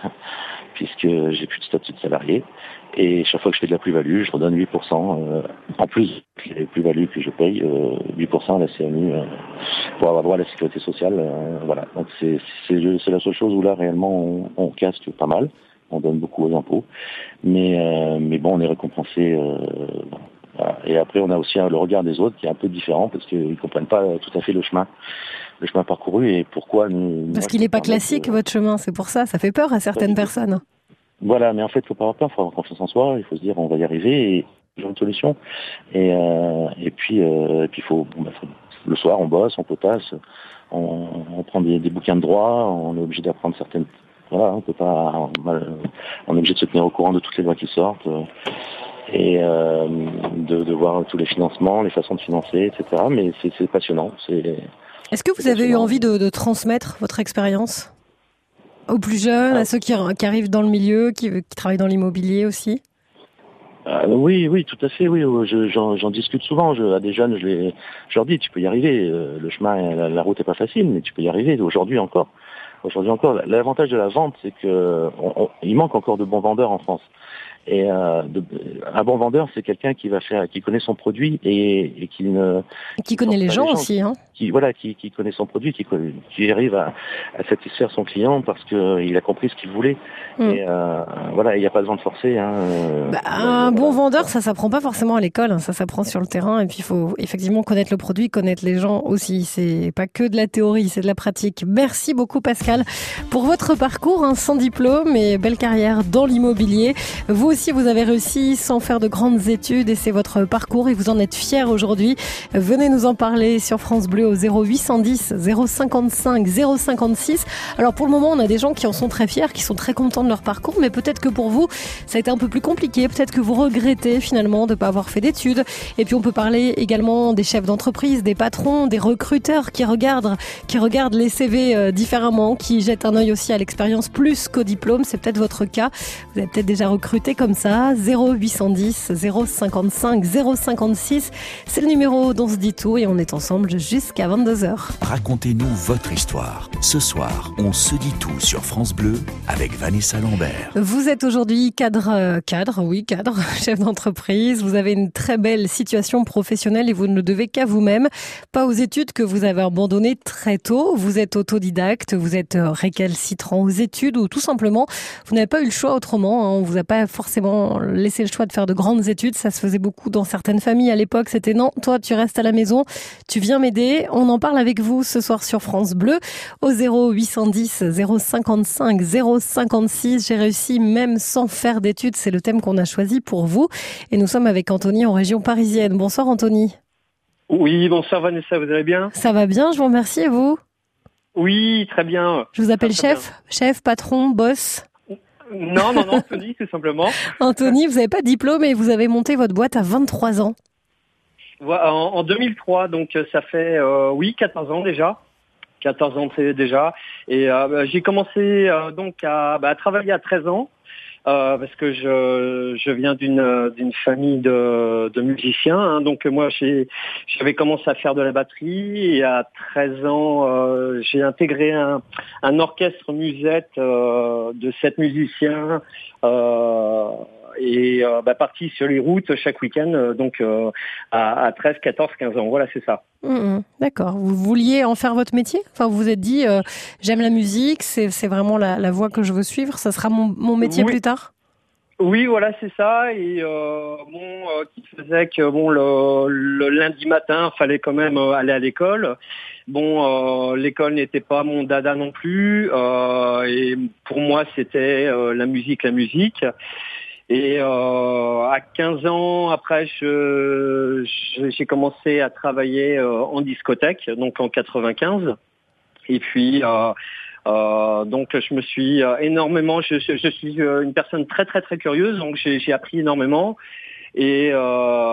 [SPEAKER 7] puisque j'ai plus de statut de salarié. Et chaque fois que je fais de la plus-value, je redonne huit pour cent, euh, en plus des plus-values que je paye, euh, huit pour cent à la C M U, euh, pour avoir droit à la sécurité sociale. Euh, voilà. Donc c'est, c'est, c'est la seule chose où là, réellement, on, on casque pas mal. On donne beaucoup aux impôts, mais euh, mais bon, on est récompensé. Euh, voilà. Et après, on a aussi hein, le regard des autres qui est un peu différent parce qu'ils comprennent pas tout à fait le chemin, le chemin parcouru et pourquoi nous.
[SPEAKER 2] Parce moi, qu'il n'est pas classique de... votre chemin, c'est pour ça, ça fait peur à certaines personnes.
[SPEAKER 7] Voilà, mais en fait, il faut pas avoir peur, il faut avoir confiance en soi. Il faut se dire, on va y arriver et j'ai une solution. Et euh, et puis euh, et puis faut, bon, bah, faut le soir, on bosse, on potasse, on, on prend des, des bouquins de droit, on est obligé d'apprendre certaines. Voilà, on peut pas, on est obligé de se tenir au courant de toutes les lois qui sortent et euh, de, de voir tous les financements, les façons de financer, et cetera. Mais c'est, c'est passionnant. C'est,
[SPEAKER 2] Est-ce que vous avez eu envie de, de transmettre votre expérience aux plus jeunes, ah. à ceux qui, qui arrivent dans le milieu, qui, qui travaillent dans l'immobilier aussi?
[SPEAKER 7] Euh, oui, oui, tout à fait. Oui, je, j'en, j'en discute souvent. Je, à des jeunes, je, les, je leur dis, tu peux y arriver. Le chemin, la, la route est pas facile, mais tu peux y arriver. Aujourd'hui encore. Aujourd'hui encore, l'avantage de la vente, c'est que on, on, il manque encore de bons vendeurs en France. Et euh, de, un bon vendeur, c'est quelqu'un qui va faire, qui connaît son produit et, et qui ne
[SPEAKER 2] qui connaît les gens, les gens aussi, hein.
[SPEAKER 7] Qui voilà, qui, qui connaît son produit, qui, qui arrive à, à satisfaire son client parce que il a compris ce qu'il voulait. Mm. Et euh, voilà, il n'y a pas de vente forcée. Hein.
[SPEAKER 2] Bah, un bon vendeur, ça s'apprend pas forcément à l'école, hein. Ça s'apprend sur le terrain. Et puis il faut effectivement connaître le produit, connaître les gens aussi. C'est pas que de la théorie, c'est de la pratique. Merci beaucoup Pascal pour votre parcours, hein, sans diplôme et belle carrière dans l'immobilier. Vous aussi, vous avez réussi sans faire de grandes études et c'est votre parcours et vous en êtes fiers aujourd'hui. Venez nous en parler sur France Bleu au zéro huit cent dix zéro cinquante-cinq zéro cinquante-six. Alors pour le moment, on a des gens qui en sont très fiers, qui sont très contents de leur parcours, mais peut-être que pour vous, ça a été un peu plus compliqué. Peut-être que vous regrettez finalement de ne pas avoir fait d'études. Et puis on peut parler également des chefs d'entreprise, des patrons, des recruteurs qui regardent, qui regardent les C V différemment, qui jettent un œil aussi à l'expérience plus qu'au diplôme. C'est peut-être votre cas. Vous avez peut-être déjà recruté comme ça. zéro huit cent dix zéro cinquante-cinq zéro cinquante-six. C'est le numéro d'On se dit tout et on est ensemble jusqu'à vingt-deux heures.
[SPEAKER 1] Racontez-nous votre histoire. Ce soir, On se dit tout sur France Bleu avec Vanessa Lambert.
[SPEAKER 2] Vous êtes aujourd'hui cadre, cadre, oui, cadre, chef d'entreprise. Vous avez une très belle situation professionnelle et vous ne le devez qu'à vous-même. Pas aux études que vous avez abandonnées très tôt. Vous êtes autodidacte, vous êtes récalcitrant aux études ou tout simplement, vous n'avez pas eu le choix autrement. On vous a pas forcément laissé le choix de faire de grandes études. Ça se faisait beaucoup dans certaines familles à l'époque. C'était non, toi tu restes à la maison, tu viens m'aider. On en parle avec vous ce soir sur France Bleu au zéro huit cent dix zéro cinquante-cinq zéro cinquante-six. J'ai réussi même sans faire d'études. C'est le thème qu'on a choisi pour vous. Et nous sommes avec Anthony en région parisienne. Bonsoir Anthony.
[SPEAKER 8] Oui, bonsoir Vanessa, vous allez bien ?
[SPEAKER 2] Ça va bien, je vous remercie et vous ?
[SPEAKER 8] Oui, très bien.
[SPEAKER 2] Je vous appelle
[SPEAKER 8] très
[SPEAKER 2] chef, bien. chef, patron, boss.
[SPEAKER 8] Non, non, non, Anthony, tout simplement.
[SPEAKER 2] Anthony, vous n'avez pas de diplôme et vous avez monté votre boîte à vingt-trois ans.
[SPEAKER 8] En, en deux mille trois, donc ça fait, euh, oui, quatorze ans déjà. quatorze ans déjà. Et euh, j'ai commencé euh, donc à, bah, à travailler à treize ans. Euh, parce que je, je viens d'une, d'une famille de, de musiciens. Hein, donc moi, j'ai, j'avais commencé à faire de la batterie et à treize ans, euh, j'ai intégré un, un orchestre musette euh, de sept musiciens euh, et euh, bah, parti sur les routes chaque week-end, euh, donc euh, à, à treize, quatorze, quinze ans. Voilà, c'est ça.
[SPEAKER 2] Mmh, d'accord. Vous vouliez en faire votre métier ? Enfin, vous vous êtes dit, euh, j'aime la musique, c'est, c'est vraiment la, la voie que je veux suivre, ça sera mon, mon métier
[SPEAKER 8] oui.
[SPEAKER 2] plus tard ?
[SPEAKER 8] Oui, voilà, c'est ça. Et euh, bon, euh, qui faisait que bon, le, le lundi matin, fallait quand même euh, aller à l'école. Bon, euh, l'école n'était pas mon dada non plus. Euh, et pour moi, c'était euh, la musique, la musique. Et euh, à quinze ans, après, je, je, j'ai commencé à travailler euh, en discothèque, donc en quatre-vingt-quinze. Et puis, euh, euh, donc, je me suis euh, énormément... Je, je, je suis une personne très, très, très curieuse, donc j'ai, j'ai appris énormément. Et euh,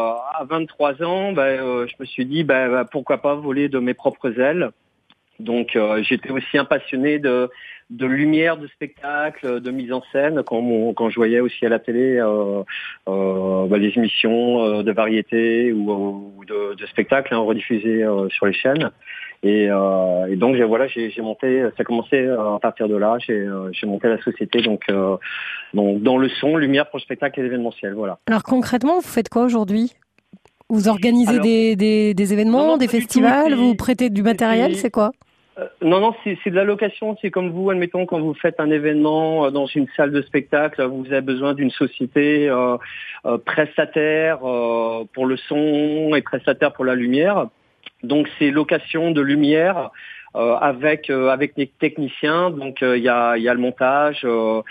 [SPEAKER 8] à vingt-trois ans, ben, euh, je me suis dit, ben, ben, pourquoi pas voler de mes propres ailes. Donc, euh, j'étais aussi un passionné de... de lumière, de spectacle, de mise en scène, quand, mon, quand je voyais aussi à la télé euh, euh, bah, les émissions euh, de variété ou, ou de, de spectacles hein, rediffusés euh, sur les chaînes. Et, euh, et donc j'ai, voilà, j'ai, j'ai monté, ça a commencé à partir de là, j'ai, euh, j'ai monté la société donc, euh, donc dans le son, lumière pour le spectacle et l'événementiel. Voilà.
[SPEAKER 2] Alors concrètement, vous faites quoi aujourd'hui ? Vous organisez
[SPEAKER 8] Alors,
[SPEAKER 2] des, des, des événements,
[SPEAKER 8] non, non,
[SPEAKER 2] des festivals, vous prêtez du matériel, c'est, c'est quoi ?
[SPEAKER 8] Euh, non, non, c'est, c'est de la location. C'est comme vous, admettons, quand vous faites un événement euh, dans une salle de spectacle, vous avez besoin d'une société euh, euh, prestataire euh, pour le son et prestataire pour la lumière. Donc, c'est location de lumière euh, avec euh, avec des techniciens. Donc, il euh, y a il y a le montage, il euh,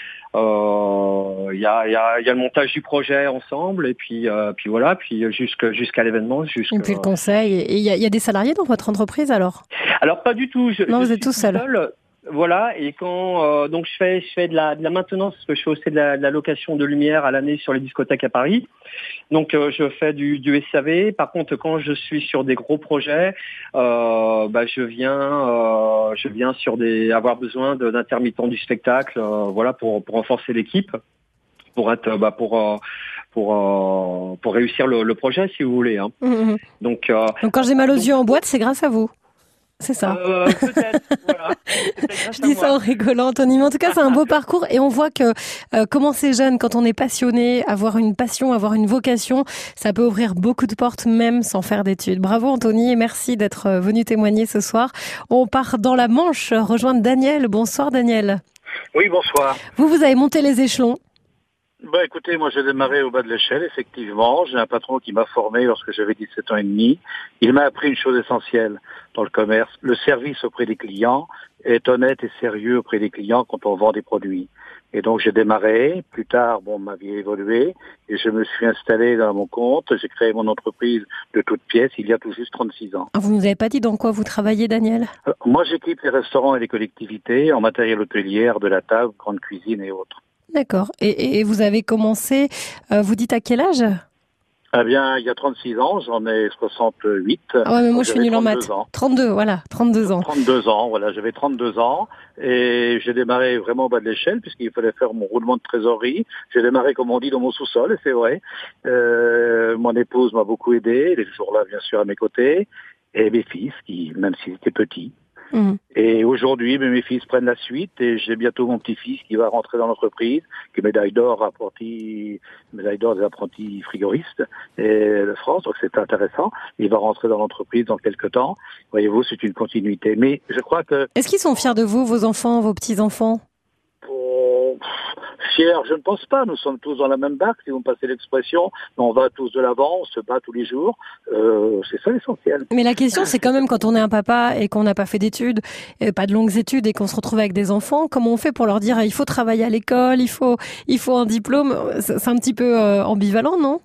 [SPEAKER 8] euh, y a il y a il y a le montage du projet ensemble et puis euh, puis voilà, puis jusqu'à jusqu'à l'événement, jusqu'à...
[SPEAKER 2] Et puis le conseil. Et il y a il y a des salariés dans votre entreprise alors ?
[SPEAKER 8] Alors pas du tout. Je,
[SPEAKER 2] non,
[SPEAKER 8] je
[SPEAKER 2] vous êtes tout seul.
[SPEAKER 8] seul. Voilà, et quand euh, donc je fais je fais de la de la maintenance, parce que je fais aussi de la, de la location de lumière à l'année sur les discothèques à Paris. Donc euh, je fais du du S A V. Par contre, quand je suis sur des gros projets, euh, bah je viens euh, je viens sur des avoir besoin de, d'intermittents du spectacle, euh, voilà pour pour renforcer l'équipe, pour être bah pour euh, pour euh, pour réussir le, le projet si vous voulez. Hein.
[SPEAKER 2] Mmh.
[SPEAKER 8] Donc euh,
[SPEAKER 2] donc quand j'ai mal aux donc, yeux en boîte, c'est grâce à vous. C'est ça.
[SPEAKER 8] Euh, peut-être, voilà. Peut-être
[SPEAKER 2] je dis ça en rigolant, Anthony. Mais en tout cas, c'est un beau parcours et on voit que euh, commencer jeune, quand on est passionné, avoir une passion, avoir une vocation, ça peut ouvrir beaucoup de portes, même sans faire d'études. Bravo, Anthony, et merci d'être venu témoigner ce soir. On part dans la Manche, rejoindre Daniel. Bonsoir, Daniel.
[SPEAKER 9] Oui, bonsoir.
[SPEAKER 2] Vous, vous avez monté les échelons.
[SPEAKER 9] Bah, écoutez, moi, j'ai démarré au bas de l'échelle, effectivement. J'ai un patron qui m'a formé lorsque j'avais dix-sept ans et demi. Il m'a appris une chose essentielle dans le commerce. Le service auprès des clients est honnête et sérieux auprès des clients quand on vend des produits. Et donc j'ai démarré. Plus tard, bon, ma vie a évolué et je me suis installé dans mon compte. J'ai créé mon entreprise de toutes pièces il y a tout juste trente-six ans.
[SPEAKER 2] Vous nous avez pas dit dans quoi vous travaillez, Daniel?
[SPEAKER 9] Alors, moi, j'équipe les restaurants et les collectivités en matériel hôtelier, de la table, grande cuisine et autres.
[SPEAKER 2] D'accord. Et, et vous avez commencé, euh, vous dites à quel âge?
[SPEAKER 9] Eh bien, il y a trente-six ans, j'en ai soixante-huit.
[SPEAKER 2] Ah ouais, mais moi je suis nulle en maths.
[SPEAKER 9] Ans.
[SPEAKER 2] trente-deux, voilà, trente-deux ans.
[SPEAKER 9] trente-deux ans, voilà, j'avais trente-deux ans et j'ai démarré vraiment au bas de l'échelle puisqu'il fallait faire mon roulement de trésorerie. J'ai démarré, comme on dit, dans mon sous-sol, et c'est vrai. Euh, mon épouse m'a beaucoup aidé, elle est toujours là, bien sûr, à mes côtés, et mes fils, qui, même s'ils étaient petits. Mmh. Et aujourd'hui, mes fils prennent la suite et j'ai bientôt mon petit-fils qui va rentrer dans l'entreprise, qui est médaille d'or, apprenti, médaille d'or des apprentis frigoristes et de France, donc c'est intéressant. Il va rentrer dans l'entreprise dans quelques temps. Voyez-vous, c'est une continuité. Mais je crois que...
[SPEAKER 2] Est-ce qu'ils sont fiers de vous, vos enfants, vos petits-enfants?
[SPEAKER 9] Oh, fiers, je ne pense pas. Nous sommes tous dans la même barque, si vous me passez l'expression. On va tous de l'avant, on se bat tous les jours. Euh, c'est ça l'essentiel.
[SPEAKER 2] Mais la question, c'est quand même quand on est un papa et qu'on n'a pas fait d'études, et pas de longues études, et qu'on se retrouve avec des enfants, comment on fait pour leur dire il faut travailler à l'école, il faut, il faut un diplôme? C'est un petit peu euh, ambivalent, non?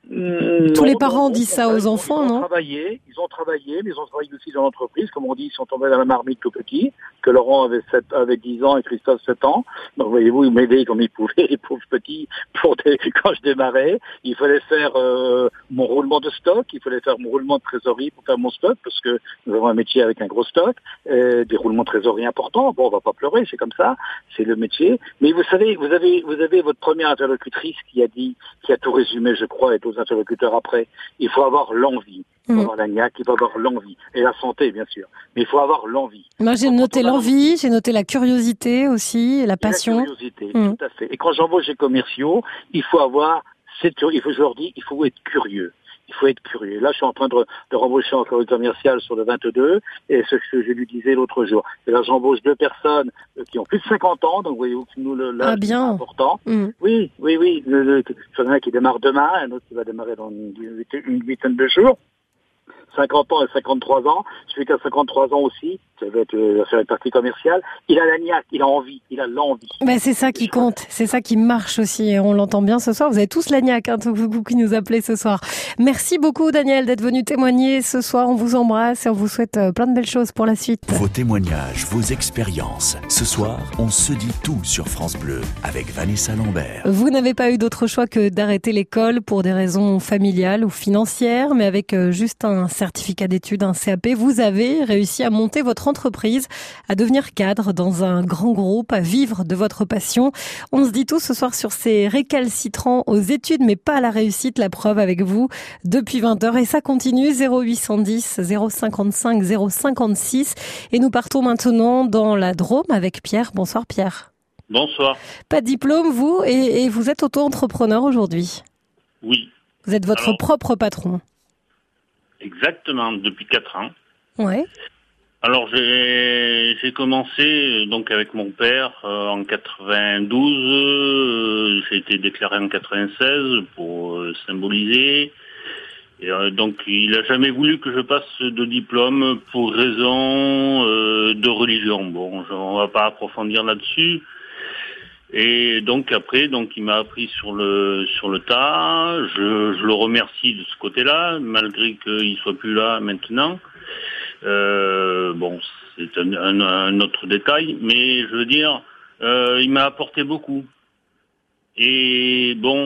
[SPEAKER 9] Mmh,
[SPEAKER 2] Tous
[SPEAKER 9] non,
[SPEAKER 2] les parents
[SPEAKER 9] non,
[SPEAKER 2] disent ça aux enfants,
[SPEAKER 9] ils ont
[SPEAKER 2] non?
[SPEAKER 9] travaillé, Ils ont travaillé, mais ils ont travaillé aussi dans l'entreprise. Comme on dit, ils sont tombés dans la marmite tout petits, que Laurent avait, sept, avait dix ans et Christophe sept ans. Donc voyez-vous, ils m'aidaient comme ils pouvaient, les pauvres petits, pour des, quand je démarrais. Il fallait faire euh, mon roulement de stock, il fallait faire mon roulement de trésorerie pour faire mon stock, parce que nous avons un métier avec un gros stock, euh, des roulements de trésorerie importants. Bon, on va pas pleurer, c'est comme ça, c'est le métier. Mais vous savez, vous avez, vous avez votre première interlocutrice qui a dit, qui a tout résumé, je crois, et d'autres interlocuteurs après. Il faut avoir l'envie. Il faut mmh. avoir la niaque, il faut avoir l'envie. Et la santé, bien sûr. Mais il faut avoir l'envie.
[SPEAKER 2] Moi, j'ai noté l'envie, j'ai noté la curiosité aussi, la passion.
[SPEAKER 9] La curiosité, mmh. tout à fait. Et quand j'embauche les commerciaux, il faut avoir cette, il faut, je leur dis, il faut être curieux. Il faut être curieux. Là, je suis en train de, de rembaucher encore une commerciale sur le vingt-deux, et ce que je lui disais l'autre jour. Et là, j'embauche deux personnes qui ont plus de cinquante ans, donc voyez-vous que nous, le, là,
[SPEAKER 2] ah, bien.
[SPEAKER 9] c'est important. Mm. Oui, oui, oui. Le, le, il y en a un qui démarre demain, un autre qui va démarrer dans une, une huitaine de jours. cinquante ans et cinquante-trois ans. Celui qui a cinquanttrois ans aussi, ça va être, euh, faire une partie commerciale. Il a la niaque, il a envie, il a l'envie.
[SPEAKER 2] Ben c'est ça qui compte, c'est ça qui marche aussi. Et on l'entend bien ce soir. Vous avez tous la niaque, hein, tous vous qui nous appelez ce soir. Merci beaucoup, Daniel, d'être venu témoigner ce soir. On vous embrasse et on vous souhaite plein de belles choses pour la suite.
[SPEAKER 1] Vos témoignages, vos expériences. Ce soir, on se dit tout sur France Bleu avec Vanessa Lambert.
[SPEAKER 2] Vous n'avez pas eu d'autre choix que d'arrêter l'école pour des raisons familiales ou financières, mais avec juste un certificat d'études, un C A P, vous avez réussi à monter votre entreprise, à devenir cadre dans un grand groupe, à vivre de votre passion. On se dit tout ce soir sur ces récalcitrants aux études, mais pas à la réussite. La preuve avec vous depuis vingt heures. Et ça continue, zéro huit cent dix, zéro cinquante-cinq, zéro cinquante-six. Et nous partons maintenant dans la Drôme avec Pierre. Bonsoir Pierre.
[SPEAKER 10] Bonsoir.
[SPEAKER 2] Pas de diplôme, vous, et, et vous êtes auto-entrepreneur aujourd'hui.
[SPEAKER 10] Oui.
[SPEAKER 2] Vous êtes votre Alors, propre patron.
[SPEAKER 10] Exactement, depuis quatre ans.
[SPEAKER 2] Ouais.
[SPEAKER 10] Alors j'ai j'ai commencé donc avec mon père euh, en quatre-vingt-douze, euh, j'ai été déclaré en quatre-vingt-seize pour euh, symboliser. Et, euh, donc il a jamais voulu que je passe de diplôme pour raison euh, de religion. Bon, je, on va pas approfondir là-dessus. Et donc après, donc il m'a appris sur le sur le tas. Je, je le remercie de ce côté-là, malgré qu'il soit plus là maintenant. Euh, bon, c'est un, un, un autre détail, mais je veux dire, euh, il m'a apporté beaucoup. Et bon,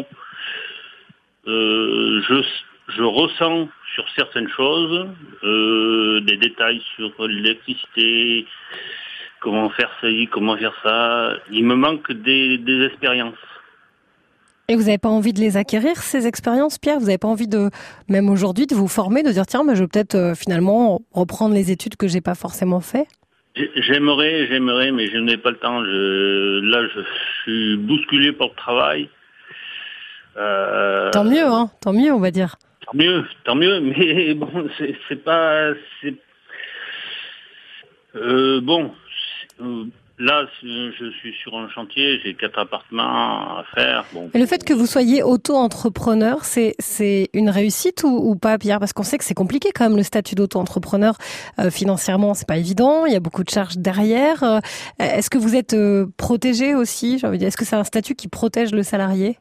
[SPEAKER 10] euh, je je ressens sur certaines choses euh, des détails sur l'électricité. Comment faire ça, comment faire ça. Il me manque des, des expériences.
[SPEAKER 2] Et vous n'avez pas envie de les acquérir, ces expériences, Pierre? Vous n'avez pas envie de, même aujourd'hui, de vous former, de dire, tiens, mais je vais peut-être euh, finalement reprendre les études que j'ai pas forcément fait?
[SPEAKER 10] J'aimerais, j'aimerais, mais je n'ai pas le temps. Je, là, je suis bousculé par le travail.
[SPEAKER 2] Euh, tant mieux, hein, tant mieux, on va dire.
[SPEAKER 10] Tant mieux, tant mieux, mais bon, c'est, c'est pas... C'est, euh, bon... là, je suis sur un chantier, j'ai quatre appartements à faire. Bon.
[SPEAKER 2] Et le fait que vous soyez auto-entrepreneur, c'est c'est une réussite ou, ou pas, Pierre? Parce qu'on sait que c'est compliqué quand même le statut d'auto-entrepreneur. Euh, financièrement, c'est pas évident. Il y a beaucoup de charges derrière. Euh, est-ce que vous êtes euh, protégé aussi? J'ai envie de dire, est-ce que c'est un statut qui protège le salarié?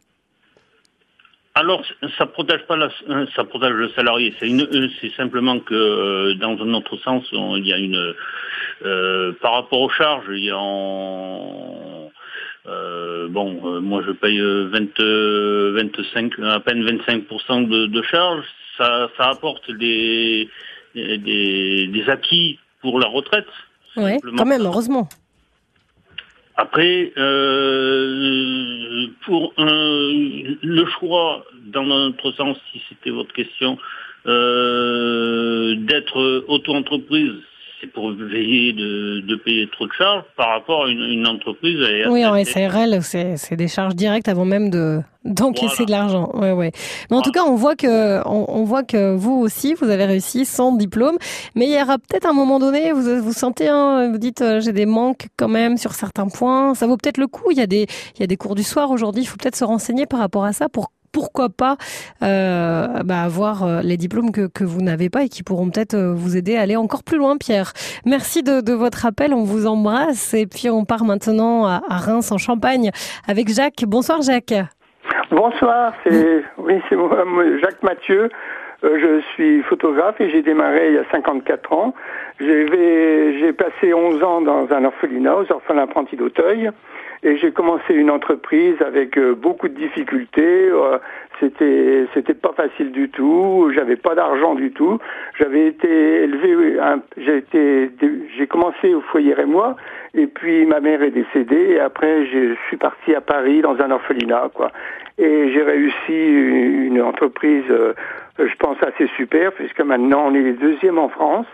[SPEAKER 10] Alors, ça protège pas la, ça protège le salarié. C'est une, c'est simplement que dans un autre sens, on, il y a une, euh, par rapport aux charges, il y a en, euh, bon, euh, moi je paye vingt, vingt-cinq, à peine vingt-cinq pour cent de, de charges. Ça, ça apporte des, des, des acquis pour la retraite.
[SPEAKER 2] Oui, quand même, heureusement.
[SPEAKER 10] Après, euh, pour un, le choix, dans notre sens, si c'était votre question, euh, d'être auto-entreprise, c'est pour veiller de, de payer trop de charges par rapport à une, une entreprise.
[SPEAKER 2] Oui, en S A R L, c'est, c'est des charges directes avant même de d'encaisser voilà. de l'argent. Ouais, ouais. Mais en voilà. tout cas, on voit que on, on voit que vous aussi, vous avez réussi sans diplôme. Mais il y aura peut-être un moment donné, vous vous sentez, hein, vous dites, euh, j'ai des manques quand même sur certains points. Ça vaut peut-être le coup. Il y a des il y a des cours du soir aujourd'hui. Il faut peut-être se renseigner par rapport à ça pour pourquoi pas euh, bah, avoir euh, les diplômes que, que vous n'avez pas et qui pourront peut-être euh, vous aider à aller encore plus loin, Pierre. Merci de, de votre appel, on vous embrasse. Et puis on part maintenant à, à Reims, en Champagne, avec Jacques. Bonsoir Jacques.
[SPEAKER 11] Bonsoir, c'est, oui, c'est moi, Jacques Mathieu. Euh, je suis photographe et j'ai démarré il y a cinquante-quatre ans. J'ai, j'ai passé onze ans dans un orphelinat, aux orphelins apprentis d'Auteuil. Et j'ai commencé une entreprise avec euh, beaucoup de difficultés. Euh, c'était c'était pas facile du tout. J'avais pas d'argent du tout. J'avais été élevé. Un, j'ai été j'ai commencé au foyer Rémois. Et puis ma mère est décédée. Et après je suis parti à Paris dans un orphelinat, quoi. Et j'ai réussi une entreprise, euh, je pense assez super, puisque maintenant on est les deuxièmes en France.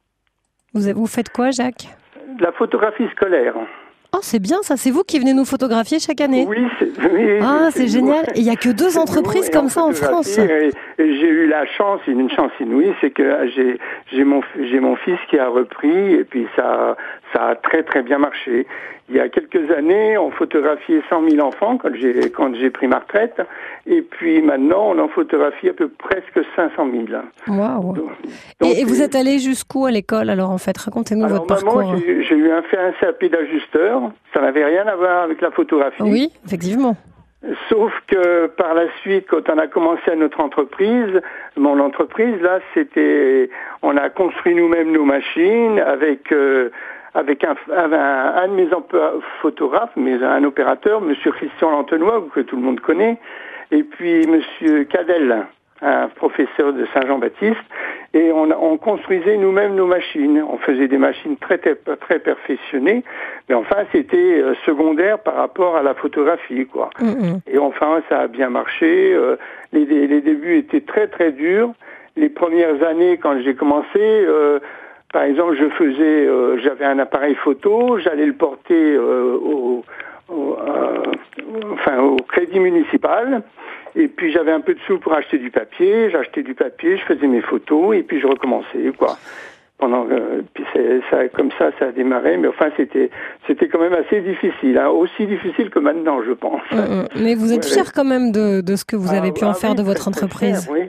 [SPEAKER 2] Vous vous faites quoi, Jacques?
[SPEAKER 11] De la photographie scolaire.
[SPEAKER 2] Oh, c'est bien ça, c'est vous qui venez nous photographier chaque année.
[SPEAKER 11] Oui, c'est, oui,
[SPEAKER 2] ah, c'est, c'est génial. Et il n'y a que deux entreprises comme ça en France.
[SPEAKER 11] Et, et j'ai eu la chance, une chance inouïe, c'est que j'ai, j'ai mon, j'ai mon fils qui a repris et puis ça, ça a très très bien marché. Il y a quelques années, on photographiait cent mille enfants quand j'ai, quand j'ai pris ma retraite. Et puis maintenant, on en photographie à peu presque cinq cent mille.
[SPEAKER 2] Waouh. Donc, et, et vous êtes allé jusqu'où à l'école alors en fait? Racontez-nous alors, votre
[SPEAKER 11] maman,
[SPEAKER 2] parcours.
[SPEAKER 11] J'ai, j'ai eu un, fait un C A P d'ajusteur. Ça n'avait rien à voir avec la photographie.
[SPEAKER 2] Oui, effectivement.
[SPEAKER 11] Sauf que par la suite, quand on a commencé notre entreprise, mon entreprise, là, c'était, on a construit nous-mêmes nos machines avec euh, avec un, un, un de mes photographes, mais un opérateur, Monsieur Christian Lantenois, que tout le monde connaît, et puis Monsieur Cadel, un professeur de Saint-Jean-Baptiste, et on, on construisait nous-mêmes nos machines. On faisait des machines très très, très perfectionnées, mais enfin c'était secondaire par rapport à la photographie, quoi. Mm-hmm. Et enfin ça a bien marché. Euh, les, les débuts étaient très très durs. Les premières années, quand j'ai commencé, euh, par exemple, je faisais, euh, j'avais un appareil photo, j'allais le porter euh, au, au, euh, enfin au crédit municipal. Et puis j'avais un peu de sous pour acheter du papier, j'achetais du papier, je faisais mes photos et puis je recommençais, quoi. Pendant euh, puis c'est, ça comme ça ça a démarré, mais enfin c'était c'était quand même assez difficile, hein, aussi difficile que maintenant, je pense.
[SPEAKER 2] Mmh, mais vous êtes ouais, fier quand même de de ce que vous avez ah, pu ah, en faire oui, de votre très, entreprise.
[SPEAKER 11] Très fier, oui.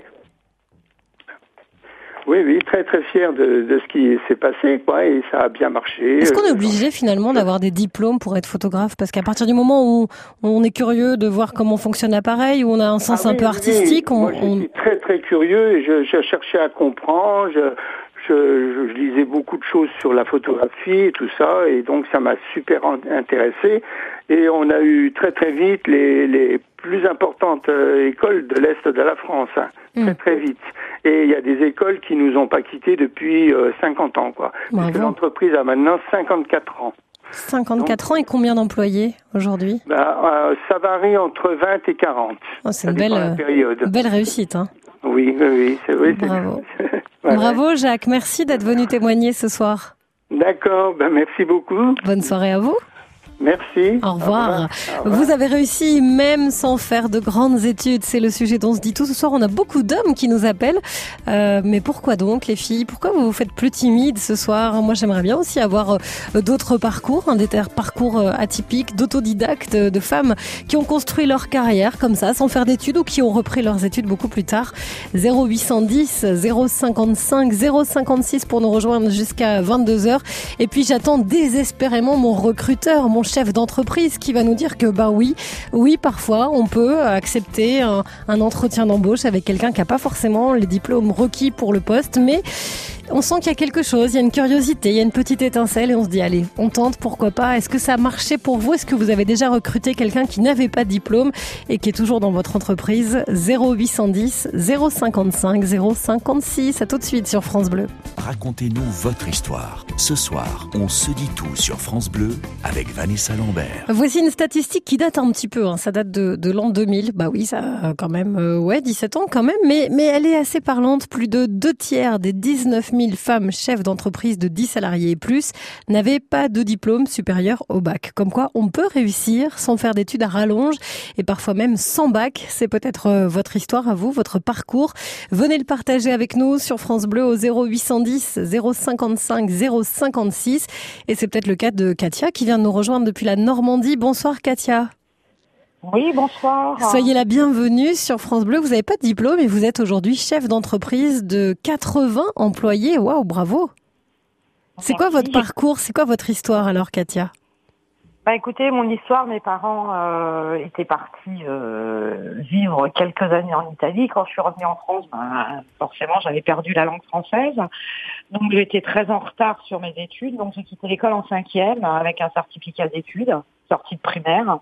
[SPEAKER 11] Oui, oui, très très fier de, de ce qui s'est passé, quoi, et ça a bien marché.
[SPEAKER 2] Est-ce qu'on est obligé finalement d'avoir des diplômes pour être photographe? Parce qu'à partir du moment où on est curieux de voir comment fonctionne l'appareil, où on a un sens ah, un oui, peu artistique,
[SPEAKER 11] oui.
[SPEAKER 2] on...
[SPEAKER 11] Moi,
[SPEAKER 2] on...
[SPEAKER 11] j'étais très très curieux, et je, je cherchais à comprendre, je, je, je, je lisais beaucoup de choses sur la photographie et tout ça, et donc ça m'a super intéressé. Et on a eu très très vite les, les plus importantes euh, écoles de l'Est de la France, hein, mmh. très très vite. Et il y a des écoles qui nous ont pas quittés depuis euh, cinquante ans, quoi. Parce que l'entreprise a maintenant cinquante-quatre ans.
[SPEAKER 2] cinquante-quatre Donc, ans et combien d'employés aujourd'hui?
[SPEAKER 11] Bah, euh, ça varie entre vingt et quarante.
[SPEAKER 2] Oh, c'est une belle, période. belle réussite, hein.
[SPEAKER 11] Oui, oui, oui. C'est, oui
[SPEAKER 2] Bravo. C'est... voilà. Bravo Jacques, merci d'être venu témoigner ce soir.
[SPEAKER 11] D'accord, ben merci beaucoup.
[SPEAKER 2] Bonne soirée à vous.
[SPEAKER 11] Merci.
[SPEAKER 2] Au revoir.
[SPEAKER 11] Au revoir.
[SPEAKER 2] Vous avez réussi même sans faire de grandes études. C'est le sujet dont on se dit tout ce soir. On a beaucoup d'hommes qui nous appellent. Euh, mais pourquoi donc, les filles? Pourquoi vous vous faites plus timides ce soir? Moi, j'aimerais bien aussi avoir euh, d'autres parcours, hein, des parcours euh, atypiques, d'autodidactes, de femmes qui ont construit leur carrière comme ça, sans faire d'études ou qui ont repris leurs études beaucoup plus tard. zéro huit cent dix, zéro cinquante-cinq, zéro cinquante-six pour nous rejoindre jusqu'à vingt-deux heures. Et puis, j'attends désespérément mon recruteur, mon chef d'entreprise qui va nous dire que bah oui, oui parfois on peut accepter un, un entretien d'embauche avec quelqu'un qui n'a pas forcément les diplômes requis pour le poste, mais on sent qu'il y a quelque chose, il y a une curiosité, il y a une petite étincelle et on se dit allez, on tente, pourquoi pas. Est-ce que ça a marché pour vous? Est-ce que vous avez déjà recruté quelqu'un qui n'avait pas de diplôme et qui est toujours dans votre entreprise? Zéro huit cent dix, zéro cinquante-cinq, zéro cinquante-six. À tout de suite sur France Bleu.
[SPEAKER 1] Racontez-nous votre histoire. Ce soir, on se dit tout sur France Bleu avec Vanessa Lambert.
[SPEAKER 2] Voici une statistique qui date un petit peu, hein. Ça date de, de l'an deux mille. Bah oui, ça a quand même, euh, ouais, dix-sept ans quand même, mais, mais elle est assez parlante. Plus de deux tiers des dix-neuf mille femmes chefs d'entreprise de dix salariés et plus n'avaient pas de diplôme supérieur au bac. Comme quoi, on peut réussir sans faire d'études à rallonge et parfois même sans bac. C'est peut-être euh, votre histoire à vous, votre parcours. Venez le partager avec nous sur France Bleu au zéro huit cent dix, zéro cinquante-cinq, zéro cinquante-six. Et c'est peut-être le cas de Katia qui vient de nous rejoindre depuis la Normandie. Bonsoir Katia.
[SPEAKER 12] Oui, bonsoir.
[SPEAKER 2] Soyez la bienvenue sur France Bleu. Vous n'avez pas de diplôme et vous êtes aujourd'hui chef d'entreprise de quatre-vingts employés. Waouh, bravo. C'est quoi votre parcours? C'est quoi votre histoire alors, Katia?
[SPEAKER 12] Bah écoutez, mon histoire, mes parents euh, étaient partis euh, vivre quelques années en Italie. Quand je suis revenue en France, bah, forcément, j'avais perdu la langue française. Donc j'étais très en retard sur mes études. Donc j'ai quitté l'école en cinquième avec un certificat d'études, sortie de primaire.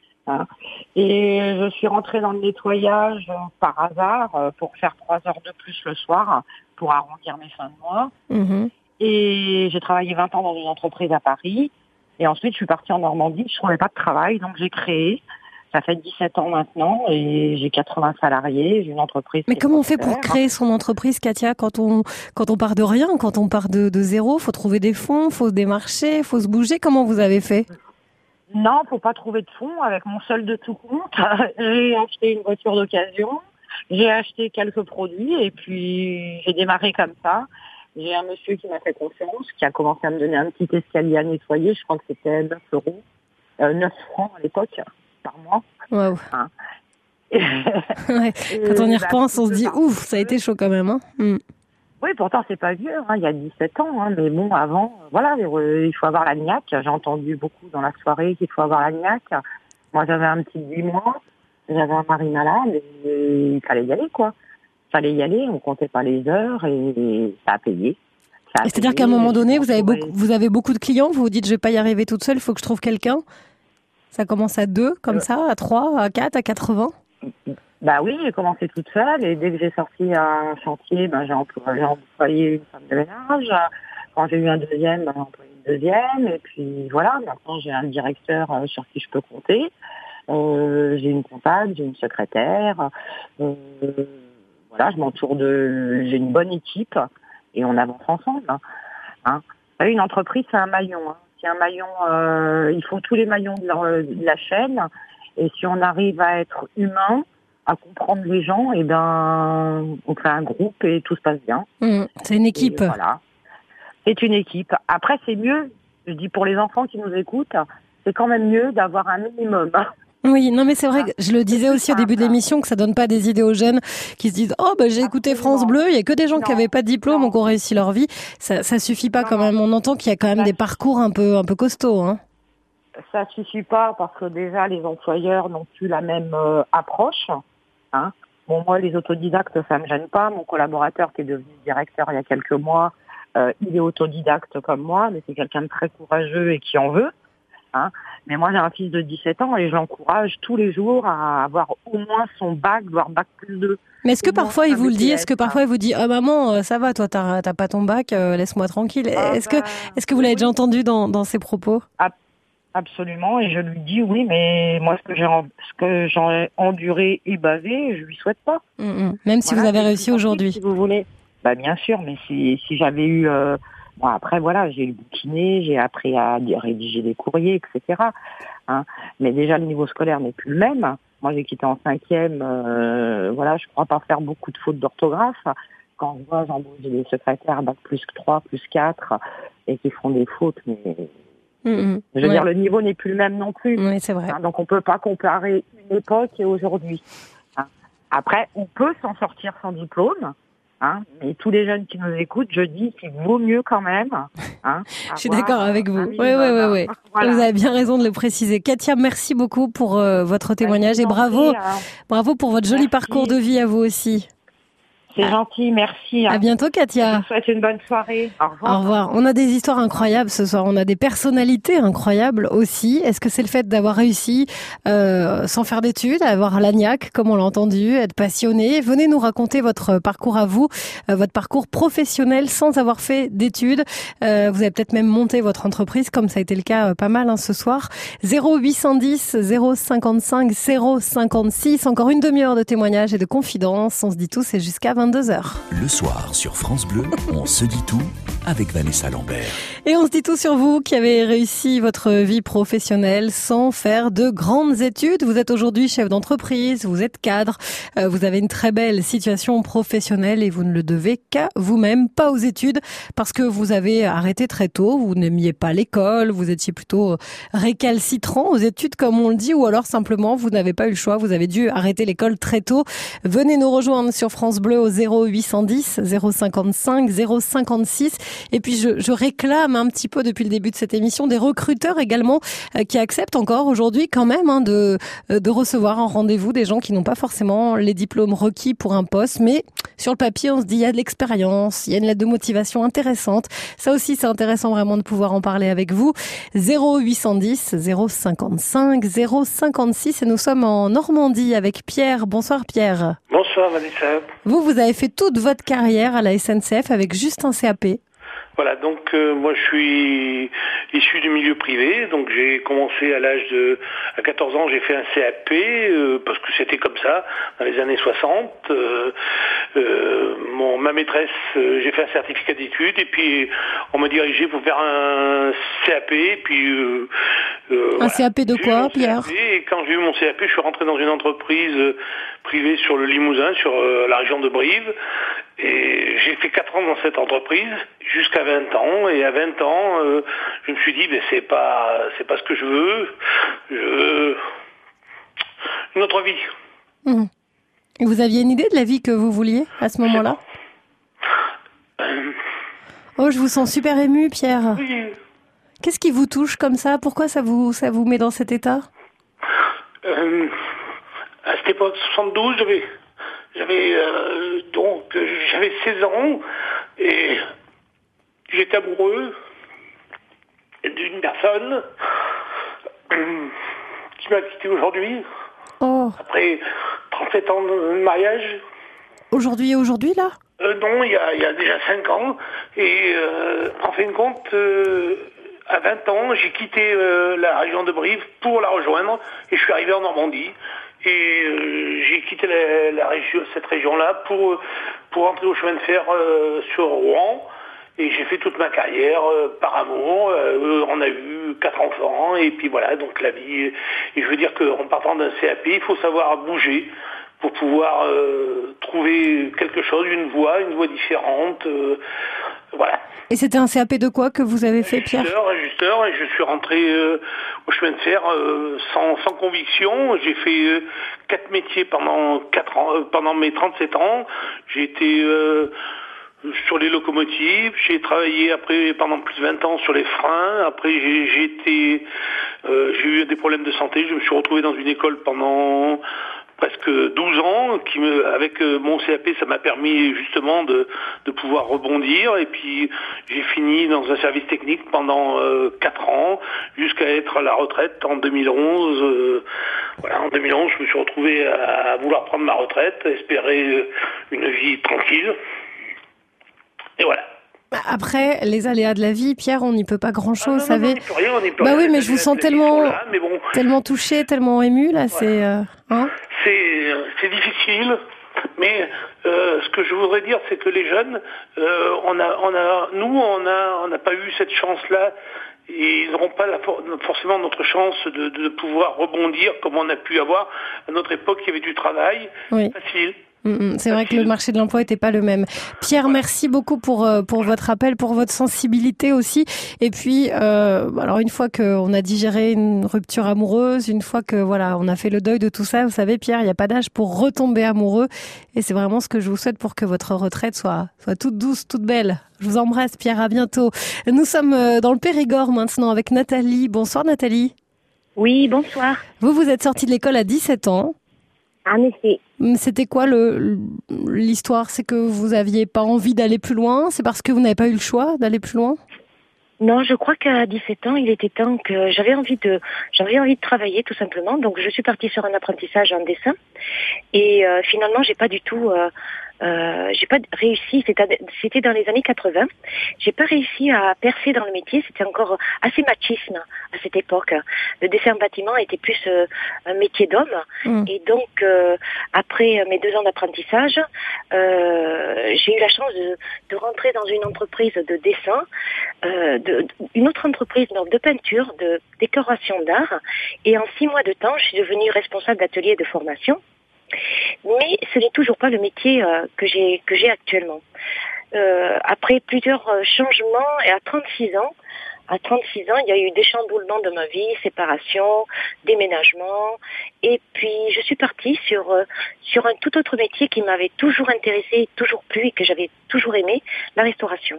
[SPEAKER 12] Et je suis rentrée dans le nettoyage euh, par hasard euh, pour faire trois heures de plus le soir pour arrondir mes fins de mois.
[SPEAKER 2] Mmh.
[SPEAKER 12] Et j'ai travaillé vingt ans dans une entreprise à Paris. Et ensuite, je suis partie en Normandie. Je trouvais pas de travail, donc j'ai créé. Ça fait dix-sept ans maintenant et j'ai quatre-vingts salariés. J'ai une entreprise.
[SPEAKER 2] Mais comment on fait pour créer son entreprise, Katia, quand on quand on part de rien, quand on part de, de zéro? Faut trouver des fonds, faut se démarcher, faut se bouger. Comment vous avez fait?
[SPEAKER 12] Non, faut pas trouver de fonds. Avec mon solde de tout compte, j'ai acheté une voiture d'occasion, j'ai acheté quelques produits et puis j'ai démarré comme ça. J'ai un monsieur qui m'a fait confiance, qui a commencé à me donner un petit escalier à nettoyer. Je crois que c'était neuf euros, euh, neuf francs à l'époque par mois.
[SPEAKER 2] Waouh.
[SPEAKER 12] Hein.
[SPEAKER 2] Ouais. Quand on y repense, on se dit ouf, ça a été chaud quand même. Hein. Mm.
[SPEAKER 12] Oui, pourtant c'est pas vieux, hein, il y a dix-sept ans, hein, mais bon, avant, voilà, il faut avoir la niaque. J'ai entendu beaucoup dans la soirée qu'il faut avoir la niaque. Moi, j'avais un petit de huit mois, j'avais un mari malade, et il fallait y aller, quoi. Il fallait y aller, on comptait pas les heures, et ça a payé. Ça a
[SPEAKER 2] et c'est-à-dire
[SPEAKER 12] payé,
[SPEAKER 2] qu'à un moment donné, vous avez,
[SPEAKER 12] trouvé...
[SPEAKER 2] beaucoup, vous avez beaucoup de clients, vous vous dites, je vais pas y arriver toute seule, il faut que je trouve quelqu'un. Ça commence à deux, comme euh... ça, à trois, à quatre, à quatre-vingts.
[SPEAKER 12] Bah oui, j'ai commencé toute seule et dès que j'ai sorti un chantier, ben j'ai employé, j'ai employé une femme de ménage. Quand j'ai eu un deuxième, ben, j'ai employé une deuxième. Et puis voilà, maintenant j'ai un directeur euh, sur qui je peux compter. Euh, j'ai une comptable, j'ai une secrétaire. Euh, voilà, je m'entoure de, j'ai une bonne équipe et on avance ensemble. Hein. Hein. Une entreprise, c'est un maillon. Hein. C'est un maillon. Euh, il faut tous les maillons de la, de la chaîne. Et si on arrive à être humain, à comprendre les gens, et ben on crée un groupe et tout se passe bien.
[SPEAKER 2] Mmh, c'est une équipe.
[SPEAKER 12] Et voilà, c'est une équipe. Après, c'est mieux. Je dis pour les enfants qui nous écoutent, c'est quand même mieux d'avoir un minimum.
[SPEAKER 2] Oui, non mais c'est vrai, que je le disais aussi au début de l'émission que ça donne pas des idées aux jeunes qui se disent oh bah j'ai écouté France Bleu, il y a que des gens non, qui avaient pas de diplôme ou qui ont réussi leur vie. Ça ça suffit pas non, quand même. On entend qu'il y a quand même ça des parcours un peu un peu costauds, hein.
[SPEAKER 12] Ça suffit pas parce que déjà les employeurs n'ont plus la même euh, approche. Hein. Bon, moi, les autodidactes, ça me gêne pas. Mon collaborateur qui est devenu directeur il y a quelques mois, euh, il est autodidacte comme moi, mais c'est quelqu'un de très courageux et qui en veut. Hein. Mais moi, j'ai un fils de dix-sept ans et je l'encourage tous les jours à avoir au moins son bac, voire bac plus deux.
[SPEAKER 2] Mais est-ce que parfois il vous le dit? Est-ce que parfois il vous dit « Oh maman, ça va, toi, t'as, t'as pas ton bac, euh, laisse-moi tranquille ».
[SPEAKER 12] Ah,
[SPEAKER 2] Est-ce
[SPEAKER 12] bah,
[SPEAKER 2] que, est-ce que vous l'avez oui. déjà entendu dans, dans ses propos?
[SPEAKER 12] ah, Absolument, et je lui dis oui, mais moi ce que j'ai en, ce que j'ai enduré et bavé, je lui souhaite pas.
[SPEAKER 2] Mmh, même si voilà, vous avez réussi aujourd'hui.
[SPEAKER 12] Si vous voulez, bah bien sûr, mais si si j'avais eu euh, Bon, après, voilà, j'ai eu bouquiné, j'ai appris à rédiger des courriers, et cetera. Hein. Mais déjà, le niveau scolaire n'est plus le même. Moi, j'ai quitté en cinquième. Euh, voilà, je crois pas faire beaucoup de fautes d'orthographe. Quand je vois, j'embauche des secrétaires bac plus trois, plus quatre, et qui font des fautes, mais
[SPEAKER 2] Mmh,
[SPEAKER 12] je veux
[SPEAKER 2] ouais.
[SPEAKER 12] dire, le niveau n'est plus le même non plus.
[SPEAKER 2] Oui, c'est vrai.
[SPEAKER 12] Hein, donc, on peut pas comparer une époque et aujourd'hui. Hein. Après, on peut s'en sortir sans diplôme. Hein, mais tous les jeunes qui nous écoutent, je dis qu'il vaut mieux quand même. Hein,
[SPEAKER 2] je suis d'accord avec vous. Oui, oui, oui, oui.
[SPEAKER 12] Voilà.
[SPEAKER 2] Vous avez bien raison de le préciser. Katia, merci beaucoup pour euh, votre témoignage et bravo,
[SPEAKER 12] prie, hein.
[SPEAKER 2] bravo pour votre joli
[SPEAKER 12] Merci.
[SPEAKER 2] parcours de vie à vous aussi.
[SPEAKER 12] C'est gentil, merci.
[SPEAKER 2] À bientôt, Katia.
[SPEAKER 12] Je vous souhaite une bonne soirée. Au revoir.
[SPEAKER 2] Au revoir. On a des histoires incroyables ce soir. On a des personnalités incroyables aussi. Est-ce que c'est le fait d'avoir réussi euh, sans faire d'études, avoir l'agnac, comme on l'a entendu, être passionné? Venez nous raconter votre parcours à vous, euh, votre parcours professionnel sans avoir fait d'études. Euh, vous avez peut-être même monté votre entreprise, comme ça a été le cas euh, pas mal hein, ce soir. zéro huit cent dix, zéro cinquante-cinq, zéro cinquante-six. Encore une demi-heure de témoignages et de confidences. On se dit tout, c'est jusqu'à vingt-deux heures.
[SPEAKER 1] Le soir, sur France Bleu, on se dit tout avec Vanessa Lambert.
[SPEAKER 2] Et on se dit tout sur vous qui avez réussi votre vie professionnelle sans faire de grandes études. Vous êtes aujourd'hui chef d'entreprise, vous êtes cadre, euh, vous avez une très belle situation professionnelle et vous ne le devez qu'à vous-même, pas aux études, parce que vous avez arrêté très tôt, vous n'aimiez pas l'école, vous étiez plutôt récalcitrant aux études comme on le dit, ou alors simplement vous n'avez pas eu le choix, vous avez dû arrêter l'école très tôt. Venez nous rejoindre sur France Bleu au zéro huit cent dix, zéro cinquante-cinq, zéro cinquante-six. Et puis je, je réclame un petit peu depuis le début de cette émission des recruteurs également euh, qui acceptent encore aujourd'hui quand même hein, de, de recevoir en rendez-vous des gens qui n'ont pas forcément les diplômes requis pour un poste, mais sur le papier on se dit il y a de l'expérience, il y a une lettre de motivation intéressante. Ça aussi c'est intéressant vraiment de pouvoir en parler avec vous. zéro huit cent dix, zéro cinquante-cinq, zéro cinquante-six et nous sommes en Normandie avec Pierre. Bonsoir Pierre.
[SPEAKER 13] Bonsoir Vanessa.
[SPEAKER 2] Vous, vous avez fait toute votre carrière à la S N C F avec juste un C A P.
[SPEAKER 13] Voilà, donc euh, moi je suis issu du milieu privé, donc j'ai commencé à l'âge de à quatorze ans, j'ai fait un C A P euh, parce que c'était comme ça dans les années soixante. Euh, euh, mon ma maîtresse, euh, j'ai fait un certificat d'études et puis on m'a dirigé pour faire un C A P. Puis euh, euh,
[SPEAKER 2] un
[SPEAKER 13] voilà.
[SPEAKER 2] C A P de quoi, Pierre?
[SPEAKER 13] Et quand j'ai eu mon C A P, je suis rentré dans une entreprise euh, privée sur le Limousin, sur euh, la région de Brive. Et j'ai fait quatre ans dans cette entreprise jusqu'à vingt ans. Et à vingt ans, euh, je me suis dit, ben c'est pas, c'est pas ce que je veux. Je veux une autre vie.
[SPEAKER 2] Mmh. Et vous aviez une idée de la vie que vous vouliez à ce moment-là?
[SPEAKER 13] euh...
[SPEAKER 2] Oh, je vous sens super ému, Pierre.
[SPEAKER 13] Oui.
[SPEAKER 2] Qu'est-ce qui vous touche comme ça? Pourquoi ça vous, ça vous met dans cet état?
[SPEAKER 13] euh, À cette époque, soixante-douze, j'avais... J'avais euh, donc j'avais seize ans et j'étais amoureux d'une personne qui m'a quitté aujourd'hui.
[SPEAKER 2] Oh.
[SPEAKER 13] Après trente-sept ans de mariage.
[SPEAKER 2] Aujourd'hui et aujourd'hui là
[SPEAKER 13] euh, Non, il y a, il y a déjà cinq ans. Et euh, en fin de compte, euh, à vingt ans, j'ai quitté euh, la région de Brive pour la rejoindre et je suis arrivé en Normandie. Et euh, j'ai quitté la, la région, cette région-là pour pour entrer au chemin de fer euh, sur Rouen. Et j'ai fait toute ma carrière euh, par amour. Euh, on a eu quatre enfants et puis voilà, donc la vie. Et je veux dire qu'en partant d'un C A P, il faut savoir bouger pour pouvoir euh, trouver quelque chose, une voie, une voie différente. Euh, voilà.
[SPEAKER 2] Et c'était un C A P de quoi que vous avez fait, Pierre?
[SPEAKER 13] Ajusteur, ajusteur, et je suis rentré euh, au chemin de fer euh, sans, sans conviction. J'ai fait euh, quatre métiers pendant quatre ans, euh, pendant mes trente-sept ans. J'ai été euh, sur les locomotives. J'ai travaillé après pendant plus de vingt ans sur les freins. Après, j'ai, j'ai été, euh, j'ai eu des problèmes de santé. Je me suis retrouvé dans une école pendant presque douze ans, qui me, avec mon C A P, ça m'a permis justement de, de pouvoir rebondir. Et puis j'ai fini dans un service technique pendant euh, quatre ans, jusqu'à être à la retraite en deux mille onze. Euh, voilà, en deux mille onze, je me suis retrouvé à, à vouloir prendre ma retraite, à espérer une vie tranquille. Et voilà.
[SPEAKER 2] Après, les aléas de la vie, Pierre, on n'y peut pas grand-chose,
[SPEAKER 13] ah non, non,
[SPEAKER 2] savez.
[SPEAKER 13] Non, on n'y peut rien, on n'y peut
[SPEAKER 2] bah
[SPEAKER 13] rien.
[SPEAKER 2] oui, mais je vous sens tellement,
[SPEAKER 13] là, bon.
[SPEAKER 2] tellement touché, tellement ému, là, voilà. c'est... Euh, hein
[SPEAKER 13] c'est, c'est difficile. Mais euh, ce que je voudrais dire, c'est que les jeunes, euh, on a, on a, nous, on a, on n'a pas eu cette chance-là. Et ils n'auront pas la for- forcément notre chance de, de pouvoir rebondir comme on a pu avoir à notre époque. Il y avait du travail
[SPEAKER 2] oui.
[SPEAKER 13] facile.
[SPEAKER 2] Mmh, c'est vrai que le marché de l'emploi n'était pas le même. Pierre, voilà. Merci beaucoup pour euh, pour votre appel, pour votre sensibilité aussi. Et puis, euh, alors une fois qu'on a digéré une rupture amoureuse, une fois que voilà, on a fait le deuil de tout ça, vous savez, Pierre, il n'y a pas d'âge pour retomber amoureux. Et c'est vraiment ce que je vous souhaite pour que votre retraite soit soit toute douce, toute belle. Je vous embrasse, Pierre. À bientôt. Nous sommes dans le Périgord maintenant avec Nathalie. Bonsoir, Nathalie.
[SPEAKER 14] Oui, bonsoir.
[SPEAKER 2] Vous, vous êtes sortie de l'école à dix-sept ans.
[SPEAKER 14] En effet.
[SPEAKER 2] C'était quoi le, l'histoire? C'est que vous aviez pas envie d'aller plus loin? C'est parce que vous n'avez pas eu le choix d'aller plus loin?
[SPEAKER 14] Non, je crois qu'à dix-sept ans, il était temps que j'avais envie de, j'avais envie de travailler tout simplement. Donc, je suis partie sur un apprentissage en dessin. Et euh, finalement, j'ai pas du tout, euh, euh, j'ai pas réussi. C'était, c'était dans les années quatre-vingts. J'ai pas réussi à percer dans le métier. C'était encore assez machisme à cette époque. Le dessin en bâtiment était plus euh, un métier d'homme. Mmh. Et donc, euh, après mes deux ans d'apprentissage, euh, j'ai eu la chance de, de rentrer dans une entreprise de dessin, euh, de, une autre entreprise donc de peinture, de décoration d'art. Et en six mois de temps, je suis devenue responsable d'atelier de formation. Mais ce n'est toujours pas le métier euh, que j'ai que j'ai actuellement. Euh, après plusieurs changements et à trente-six ans, à trente-six ans, il y a eu des chamboulements de ma vie, séparation, déménagement, et puis je suis partie sur euh, sur un tout autre métier qui m'avait toujours intéressée, toujours plu et que j'avais toujours aimé, la restauration.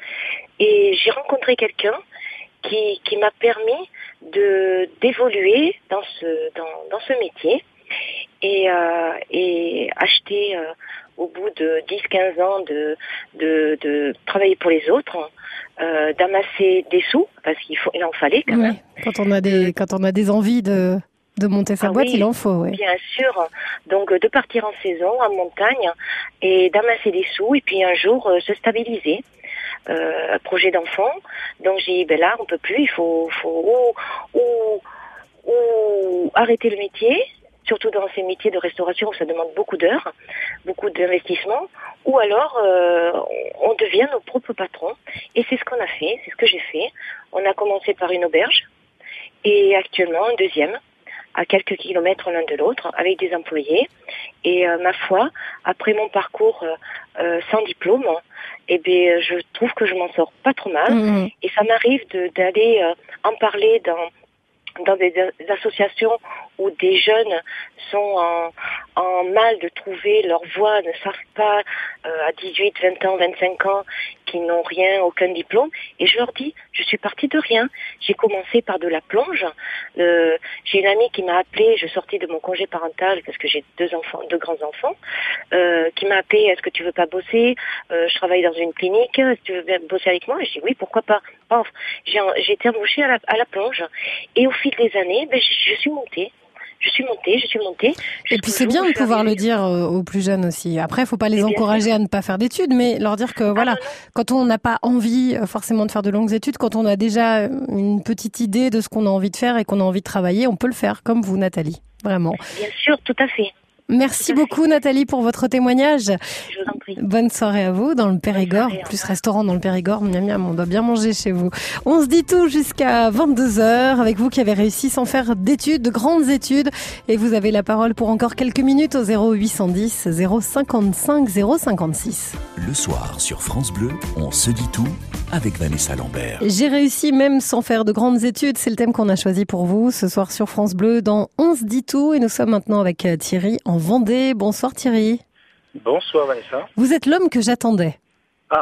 [SPEAKER 14] Et j'ai rencontré quelqu'un qui qui m'a permis de d'évoluer dans ce dans dans ce métier. Et, euh, et acheter euh, au bout de dix à quinze ans de, de, de travailler pour les autres, euh, d'amasser des sous, parce qu'il faut, il en fallait quand même.
[SPEAKER 2] Oui, quand on a des, quand on a des envies de, de monter sa
[SPEAKER 14] ah
[SPEAKER 2] boîte,
[SPEAKER 14] oui,
[SPEAKER 2] il en faut. Oui.
[SPEAKER 14] Bien sûr. Donc de partir en saison, en montagne, et d'amasser des sous, et puis un jour euh, se stabiliser. Euh, un projet d'enfant. Donc j'ai dit, ben là, on peut plus, il faut, faut ou, ou, ou arrêter le métier, surtout dans ces métiers de restauration où ça demande beaucoup d'heures, beaucoup d'investissement, ou alors euh, on devient nos propres patrons. Et c'est ce qu'on a fait, c'est ce que j'ai fait. On a commencé par une auberge, et actuellement un deuxième, à quelques kilomètres l'un de l'autre, avec des employés. Et euh, ma foi, après mon parcours euh, sans diplôme, eh bien, je trouve que je m'en sors pas trop mal. Mmh. Et ça m'arrive de, d'aller euh, en parler dans dans des associations où des jeunes sont en, en mal de trouver leur voie, ne savent pas euh, à dix-huit, vingt ans, vingt-cinq ans, qui n'ont rien, aucun diplôme. Et je leur dis, je suis partie de rien. J'ai commencé par de la plonge. Euh, j'ai une amie qui m'a appelée, je sortais de mon congé parental parce que j'ai deux enfants, deux grands enfants, euh, qui m'a appelé, est-ce que tu veux pas bosser? euh, Je travaille dans une clinique, est-ce que tu veux bien bosser avec moi? Et je dis oui, pourquoi pas. Oh, j'ai, j'ai été embauchée à la, à la plonge. Et au fil des années, ben, je, je suis montée. Je suis montée, je suis montée.
[SPEAKER 2] Et puis c'est bien de pouvoir le dire aux plus jeunes aussi. Après, il faut pas les encourager à ne pas faire d'études, mais leur dire que voilà, ah, quand on n'a pas envie forcément de faire de longues études, quand on a déjà une petite idée de ce qu'on a envie de faire et qu'on a envie de travailler, on peut le faire, comme vous, Nathalie. Vraiment.
[SPEAKER 14] Bien sûr, tout à fait.
[SPEAKER 2] Merci beaucoup Nathalie pour votre témoignage.
[SPEAKER 14] Je vous en prie.
[SPEAKER 2] Bonne soirée à vous dans le Périgord, soirée, plus restaurant dans le Périgord, miam miam, on doit bien manger chez vous. On se dit tout jusqu'à vingt-deux heures avec vous qui avez réussi sans faire d'études, de grandes études, et vous avez la parole pour encore quelques minutes au zéro huit cent dix zéro cinquante-cinq zéro cinquante-six.
[SPEAKER 1] Le soir sur France Bleu, on se dit tout avec Vanessa Lambert.
[SPEAKER 2] J'ai réussi même sans faire de grandes études, c'est le thème qu'on a choisi pour vous ce soir sur France Bleu dans On se dit tout, et nous sommes maintenant avec Thierry en Vendée. Bonsoir Thierry.
[SPEAKER 15] Bonsoir Vanessa.
[SPEAKER 2] Vous êtes l'homme que j'attendais.
[SPEAKER 15] Ah.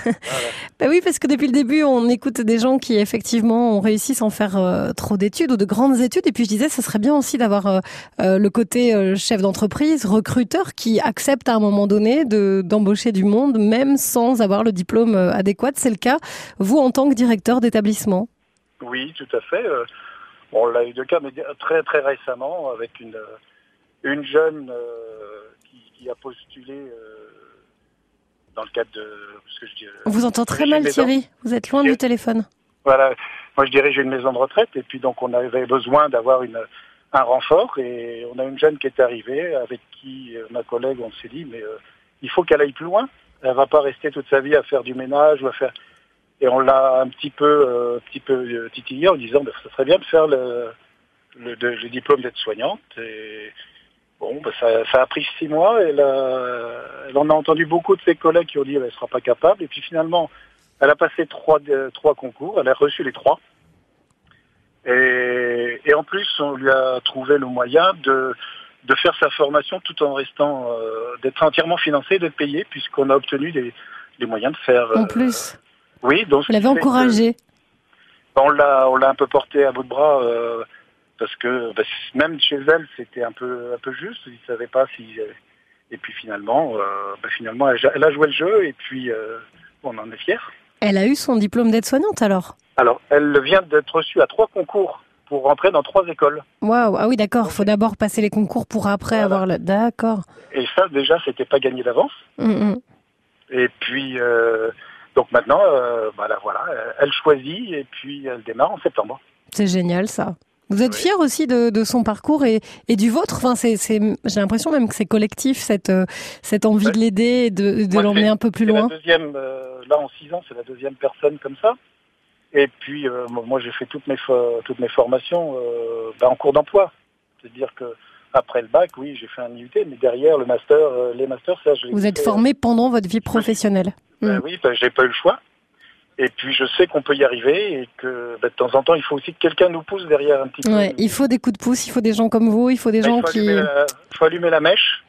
[SPEAKER 2] Ben oui, parce que depuis le début, on écoute des gens qui effectivement ont réussi sans faire euh, trop d'études ou de grandes études. Et puis je disais, ce serait bien aussi d'avoir euh, euh, le côté euh, chef d'entreprise, recruteur, qui accepte à un moment donné de d'embaucher du monde, même sans avoir le diplôme euh, adéquat. C'est le cas, vous en tant que directeur d'établissement?
[SPEAKER 15] Oui, tout à fait. Euh, on l'a eu de cas, mais très très récemment, avec une une jeune euh, qui, qui a postulé. Euh, dans le cadre de... Parce que je dis,
[SPEAKER 2] on vous entend très mal Thierry, vous êtes loin du téléphone.
[SPEAKER 15] Voilà, moi je dirige une maison de retraite et puis donc on avait besoin d'avoir une, un renfort et on a une jeune qui est arrivée avec qui euh, ma collègue, on s'est dit, mais euh, il faut qu'elle aille plus loin. Elle va pas rester toute sa vie à faire du ménage ou à faire... Et on l'a un petit peu, euh, petit peu euh, titillé en disant, bah, ça serait bien de faire le, le, de, le diplôme d'aide-soignante. Et bon, bah, ça, ça a pris six mois. Elle, a, elle en a entendu beaucoup de ses collègues qui ont dit, bah, elle sera pas capable. Et puis finalement, elle a passé trois, euh, trois concours. Elle a reçu les trois. Et, et en plus, on lui a trouvé le moyen de, de faire sa formation tout en restant, euh, d'être entièrement financé, d'être payé, puisqu'on a obtenu des, des moyens de faire.
[SPEAKER 2] En
[SPEAKER 15] euh,
[SPEAKER 2] plus.
[SPEAKER 15] Oui, donc.
[SPEAKER 2] Vous l'avez encouragé.
[SPEAKER 15] On l'a, on l'a un peu porté à bout de bras euh, parce que bah, même chez elle, c'était un peu, un peu juste. Ils ne savaient pas si. Et puis finalement, euh, bah, finalement, elle, elle a joué le jeu et puis euh, on en est fiers.
[SPEAKER 2] Elle a eu son diplôme d'aide-soignante alors.
[SPEAKER 15] Alors, elle vient d'être reçue à trois concours pour rentrer dans trois écoles.
[SPEAKER 2] Waouh, ah oui, d'accord. Il faut d'abord passer les concours pour après voilà. avoir le. D'accord.
[SPEAKER 15] Et ça, déjà, c'était pas gagné d'avance.
[SPEAKER 2] Mmh.
[SPEAKER 15] Et puis, euh, donc maintenant, euh, bah là, voilà, elle choisit et puis elle démarre en septembre.
[SPEAKER 2] C'est génial, ça. Vous êtes oui. fier aussi de, de son parcours et, et du vôtre. Enfin, c'est, c'est, j'ai l'impression même que c'est collectif, cette, cette envie ouais. de l'aider et de, de Moi, l'emmener un peu plus loin.
[SPEAKER 15] La deuxième, euh, là, en six ans, c'est la deuxième personne comme ça. Et puis, euh, moi, j'ai fait toutes mes, fo- toutes mes formations euh, bah, en cours d'emploi. C'est-à-dire que après le bac, oui, j'ai fait un I U T, mais derrière, le master, euh, les masters, ça, je l'ai
[SPEAKER 2] Vous êtes fait, formé pendant votre vie professionnelle.
[SPEAKER 15] Ben mmh. Oui, ben, j'ai pas eu le choix. Et puis, je sais qu'on peut y arriver et que ben, de temps en temps, il faut aussi que quelqu'un nous pousse derrière un petit
[SPEAKER 2] ouais,
[SPEAKER 15] peu.
[SPEAKER 2] Il faut des coups de pouce, il faut des gens comme vous, il faut des ben, gens
[SPEAKER 15] il faut
[SPEAKER 2] qui...
[SPEAKER 15] Il faut allumer la mèche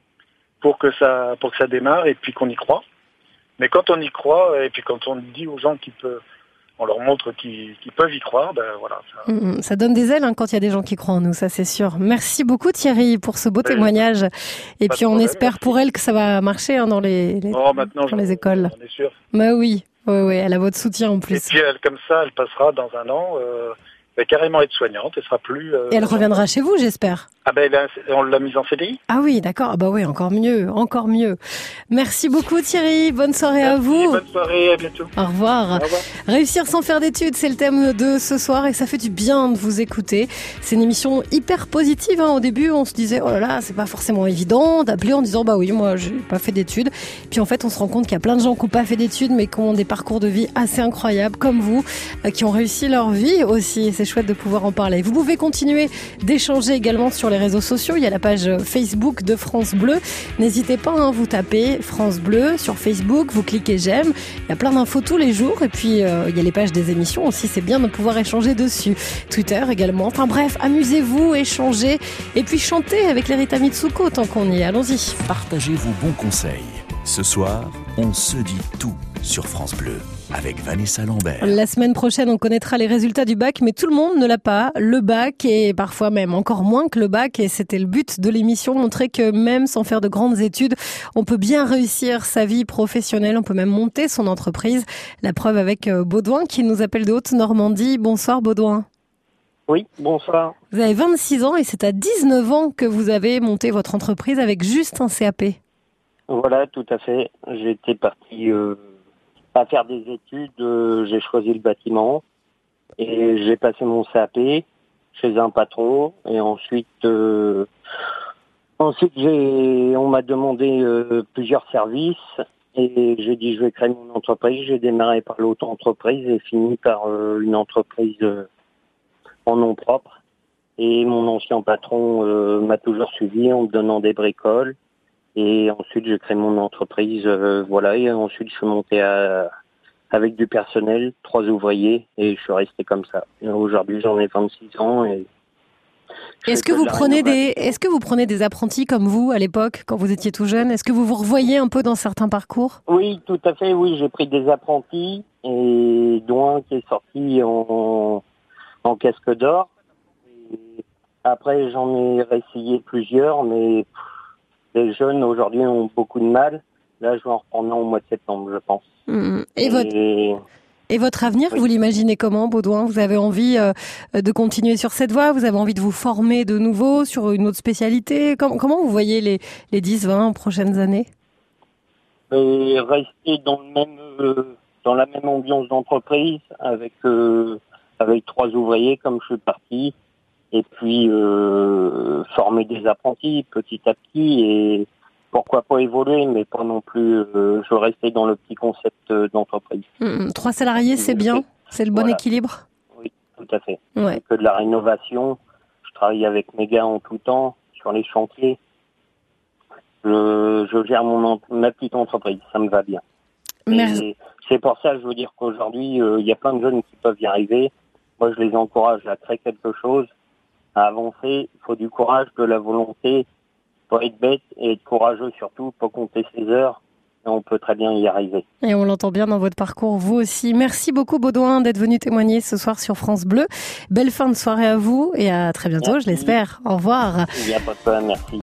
[SPEAKER 15] pour que, ça, pour que ça démarre et puis qu'on y croit. Mais quand on y croit, et puis quand on dit aux gens qu'ils peuvent... on leur montre qu'ils, qu'ils peuvent y croire, ben voilà.
[SPEAKER 2] Ça, mmh, ça donne des ailes hein, quand il y a des gens qui croient en nous, ça c'est sûr. Merci beaucoup Thierry pour ce beau oui, témoignage. Et puis on problème, espère merci. Pour elle que ça va marcher hein, dans les, les,
[SPEAKER 15] oh, maintenant,
[SPEAKER 2] dans les écoles.
[SPEAKER 15] On est sûr.
[SPEAKER 2] Bah oui, oui, oui, elle a votre soutien en plus.
[SPEAKER 15] Et puis elle, comme ça, elle passera dans un an euh, ben, carrément être-soignante, elle sera plus... Euh,
[SPEAKER 2] Et elle reviendra chez vous, j'espère.
[SPEAKER 15] Ah ben on l'a mise en C D I.
[SPEAKER 2] Ah oui, d'accord. Ah bah oui, encore mieux, encore mieux. Merci beaucoup Thierry. Bonne soirée
[SPEAKER 15] Merci,
[SPEAKER 2] à vous.
[SPEAKER 15] Bonne soirée, à bientôt.
[SPEAKER 2] Au revoir.
[SPEAKER 15] Au revoir.
[SPEAKER 2] Réussir sans faire d'études, c'est le thème de ce soir et ça fait du bien de vous écouter. C'est une émission hyper positive. Hein. Au début, on se disait oh là là, c'est pas forcément évident d'appeler en disant bah oui, moi j'ai pas fait d'études. Puis en fait, on se rend compte qu'il y a plein de gens qui n'ont pas fait d'études mais qui ont des parcours de vie assez incroyables, comme vous, qui ont réussi leur vie aussi. Et c'est chouette de pouvoir en parler. Vous pouvez continuer d'échanger également sur les réseaux sociaux. Il y a la page Facebook de France Bleu. N'hésitez pas, hein, vous tapez France Bleu sur Facebook, vous cliquez j'aime. Il y a plein d'infos tous les jours. Et puis, euh, il y a les pages des émissions aussi. C'est bien de pouvoir échanger dessus. Twitter également. Enfin bref, amusez-vous, échangez. Et puis, chantez avec les Rita Mitsuko tant qu'on y est. Allons-y.
[SPEAKER 1] Partagez vos bons conseils. Ce soir, on se dit tout sur France Bleu. Avec Vanessa Lambert.
[SPEAKER 2] La semaine prochaine, on connaîtra les résultats du bac, mais tout le monde ne l'a pas. Le bac, et parfois même encore moins que le bac, et c'était le but de l'émission, montrer que même sans faire de grandes études, on peut bien réussir sa vie professionnelle, on peut même monter son entreprise. La preuve avec Baudouin qui nous appelle de Haute-Normandie. Bonsoir Baudouin.
[SPEAKER 16] Oui, bonsoir.
[SPEAKER 2] Vous avez vingt-six ans et c'est à dix-neuf ans que vous avez monté votre entreprise avec juste un C A P.
[SPEAKER 16] Voilà, tout à fait. J'étais parti... Euh... à faire des études, euh, j'ai choisi le bâtiment et j'ai passé mon C A P chez un patron et ensuite euh, ensuite j'ai on m'a demandé euh, plusieurs services et j'ai dit je vais créer mon entreprise. J'ai démarré par l'auto-entreprise et fini par euh, une entreprise euh, en nom propre et mon ancien patron euh, m'a toujours suivi en me donnant des bricoles. Et ensuite, j'ai créé mon entreprise, euh, voilà, et ensuite, je suis monté à, avec du personnel, trois ouvriers, et je suis resté comme ça. Et aujourd'hui, j'en ai vingt-six ans. Et
[SPEAKER 2] est-ce que vous prenez des, est-ce que vous prenez des apprentis comme vous, à l'époque, quand vous étiez tout jeune? Est-ce que vous vous revoyez un peu dans certains parcours?
[SPEAKER 16] Oui, tout à fait, oui, j'ai pris des apprentis, et dont un qui est sorti en, en casque d'or. Et après, j'en ai réessayé plusieurs, mais... les jeunes aujourd'hui ont beaucoup de mal. Là, je vais en reprendre un au mois de septembre, je pense.
[SPEAKER 2] Mmh. Et, et, votre... Et votre avenir, oui. Vous l'imaginez comment, Baudouin? Vous avez envie euh, de continuer sur cette voie? Vous avez envie de vous former de nouveau sur une autre spécialité? Comment, comment vous voyez les, les dix, vingt prochaines années?
[SPEAKER 16] Et rester dans, le même, euh, dans la même ambiance d'entreprise avec, euh, avec trois ouvriers comme je suis parti. et puis euh, former des apprentis petit à petit et pourquoi pas évoluer, mais pas non plus euh, je veux rester dans le petit concept d'entreprise.
[SPEAKER 2] Mmh, trois salariés, c'est bien, c'est le bon
[SPEAKER 16] voilà.
[SPEAKER 2] équilibre.
[SPEAKER 16] Oui, tout à fait.
[SPEAKER 2] Ouais.
[SPEAKER 16] Que de la rénovation, je travaille avec mes gars en tout temps sur les chantiers. Je, je gère mon ma petite entreprise, ça me va bien. Et c'est pour ça, je veux dire qu'aujourd'hui, il euh, y a plein de jeunes qui peuvent y arriver. Moi, je les encourage à créer quelque chose, à avancer. Il faut du courage, de la volonté, pas être bête et être courageux surtout, pas compter ses heures. Et on peut très bien y arriver.
[SPEAKER 2] Et on l'entend bien dans votre parcours, vous aussi. Merci beaucoup, Baudouin, d'être venu témoigner ce soir sur France Bleu. Belle fin de soirée à vous et à très bientôt, merci. Je l'espère. Au revoir.
[SPEAKER 16] Il n'y a pas de problème, merci.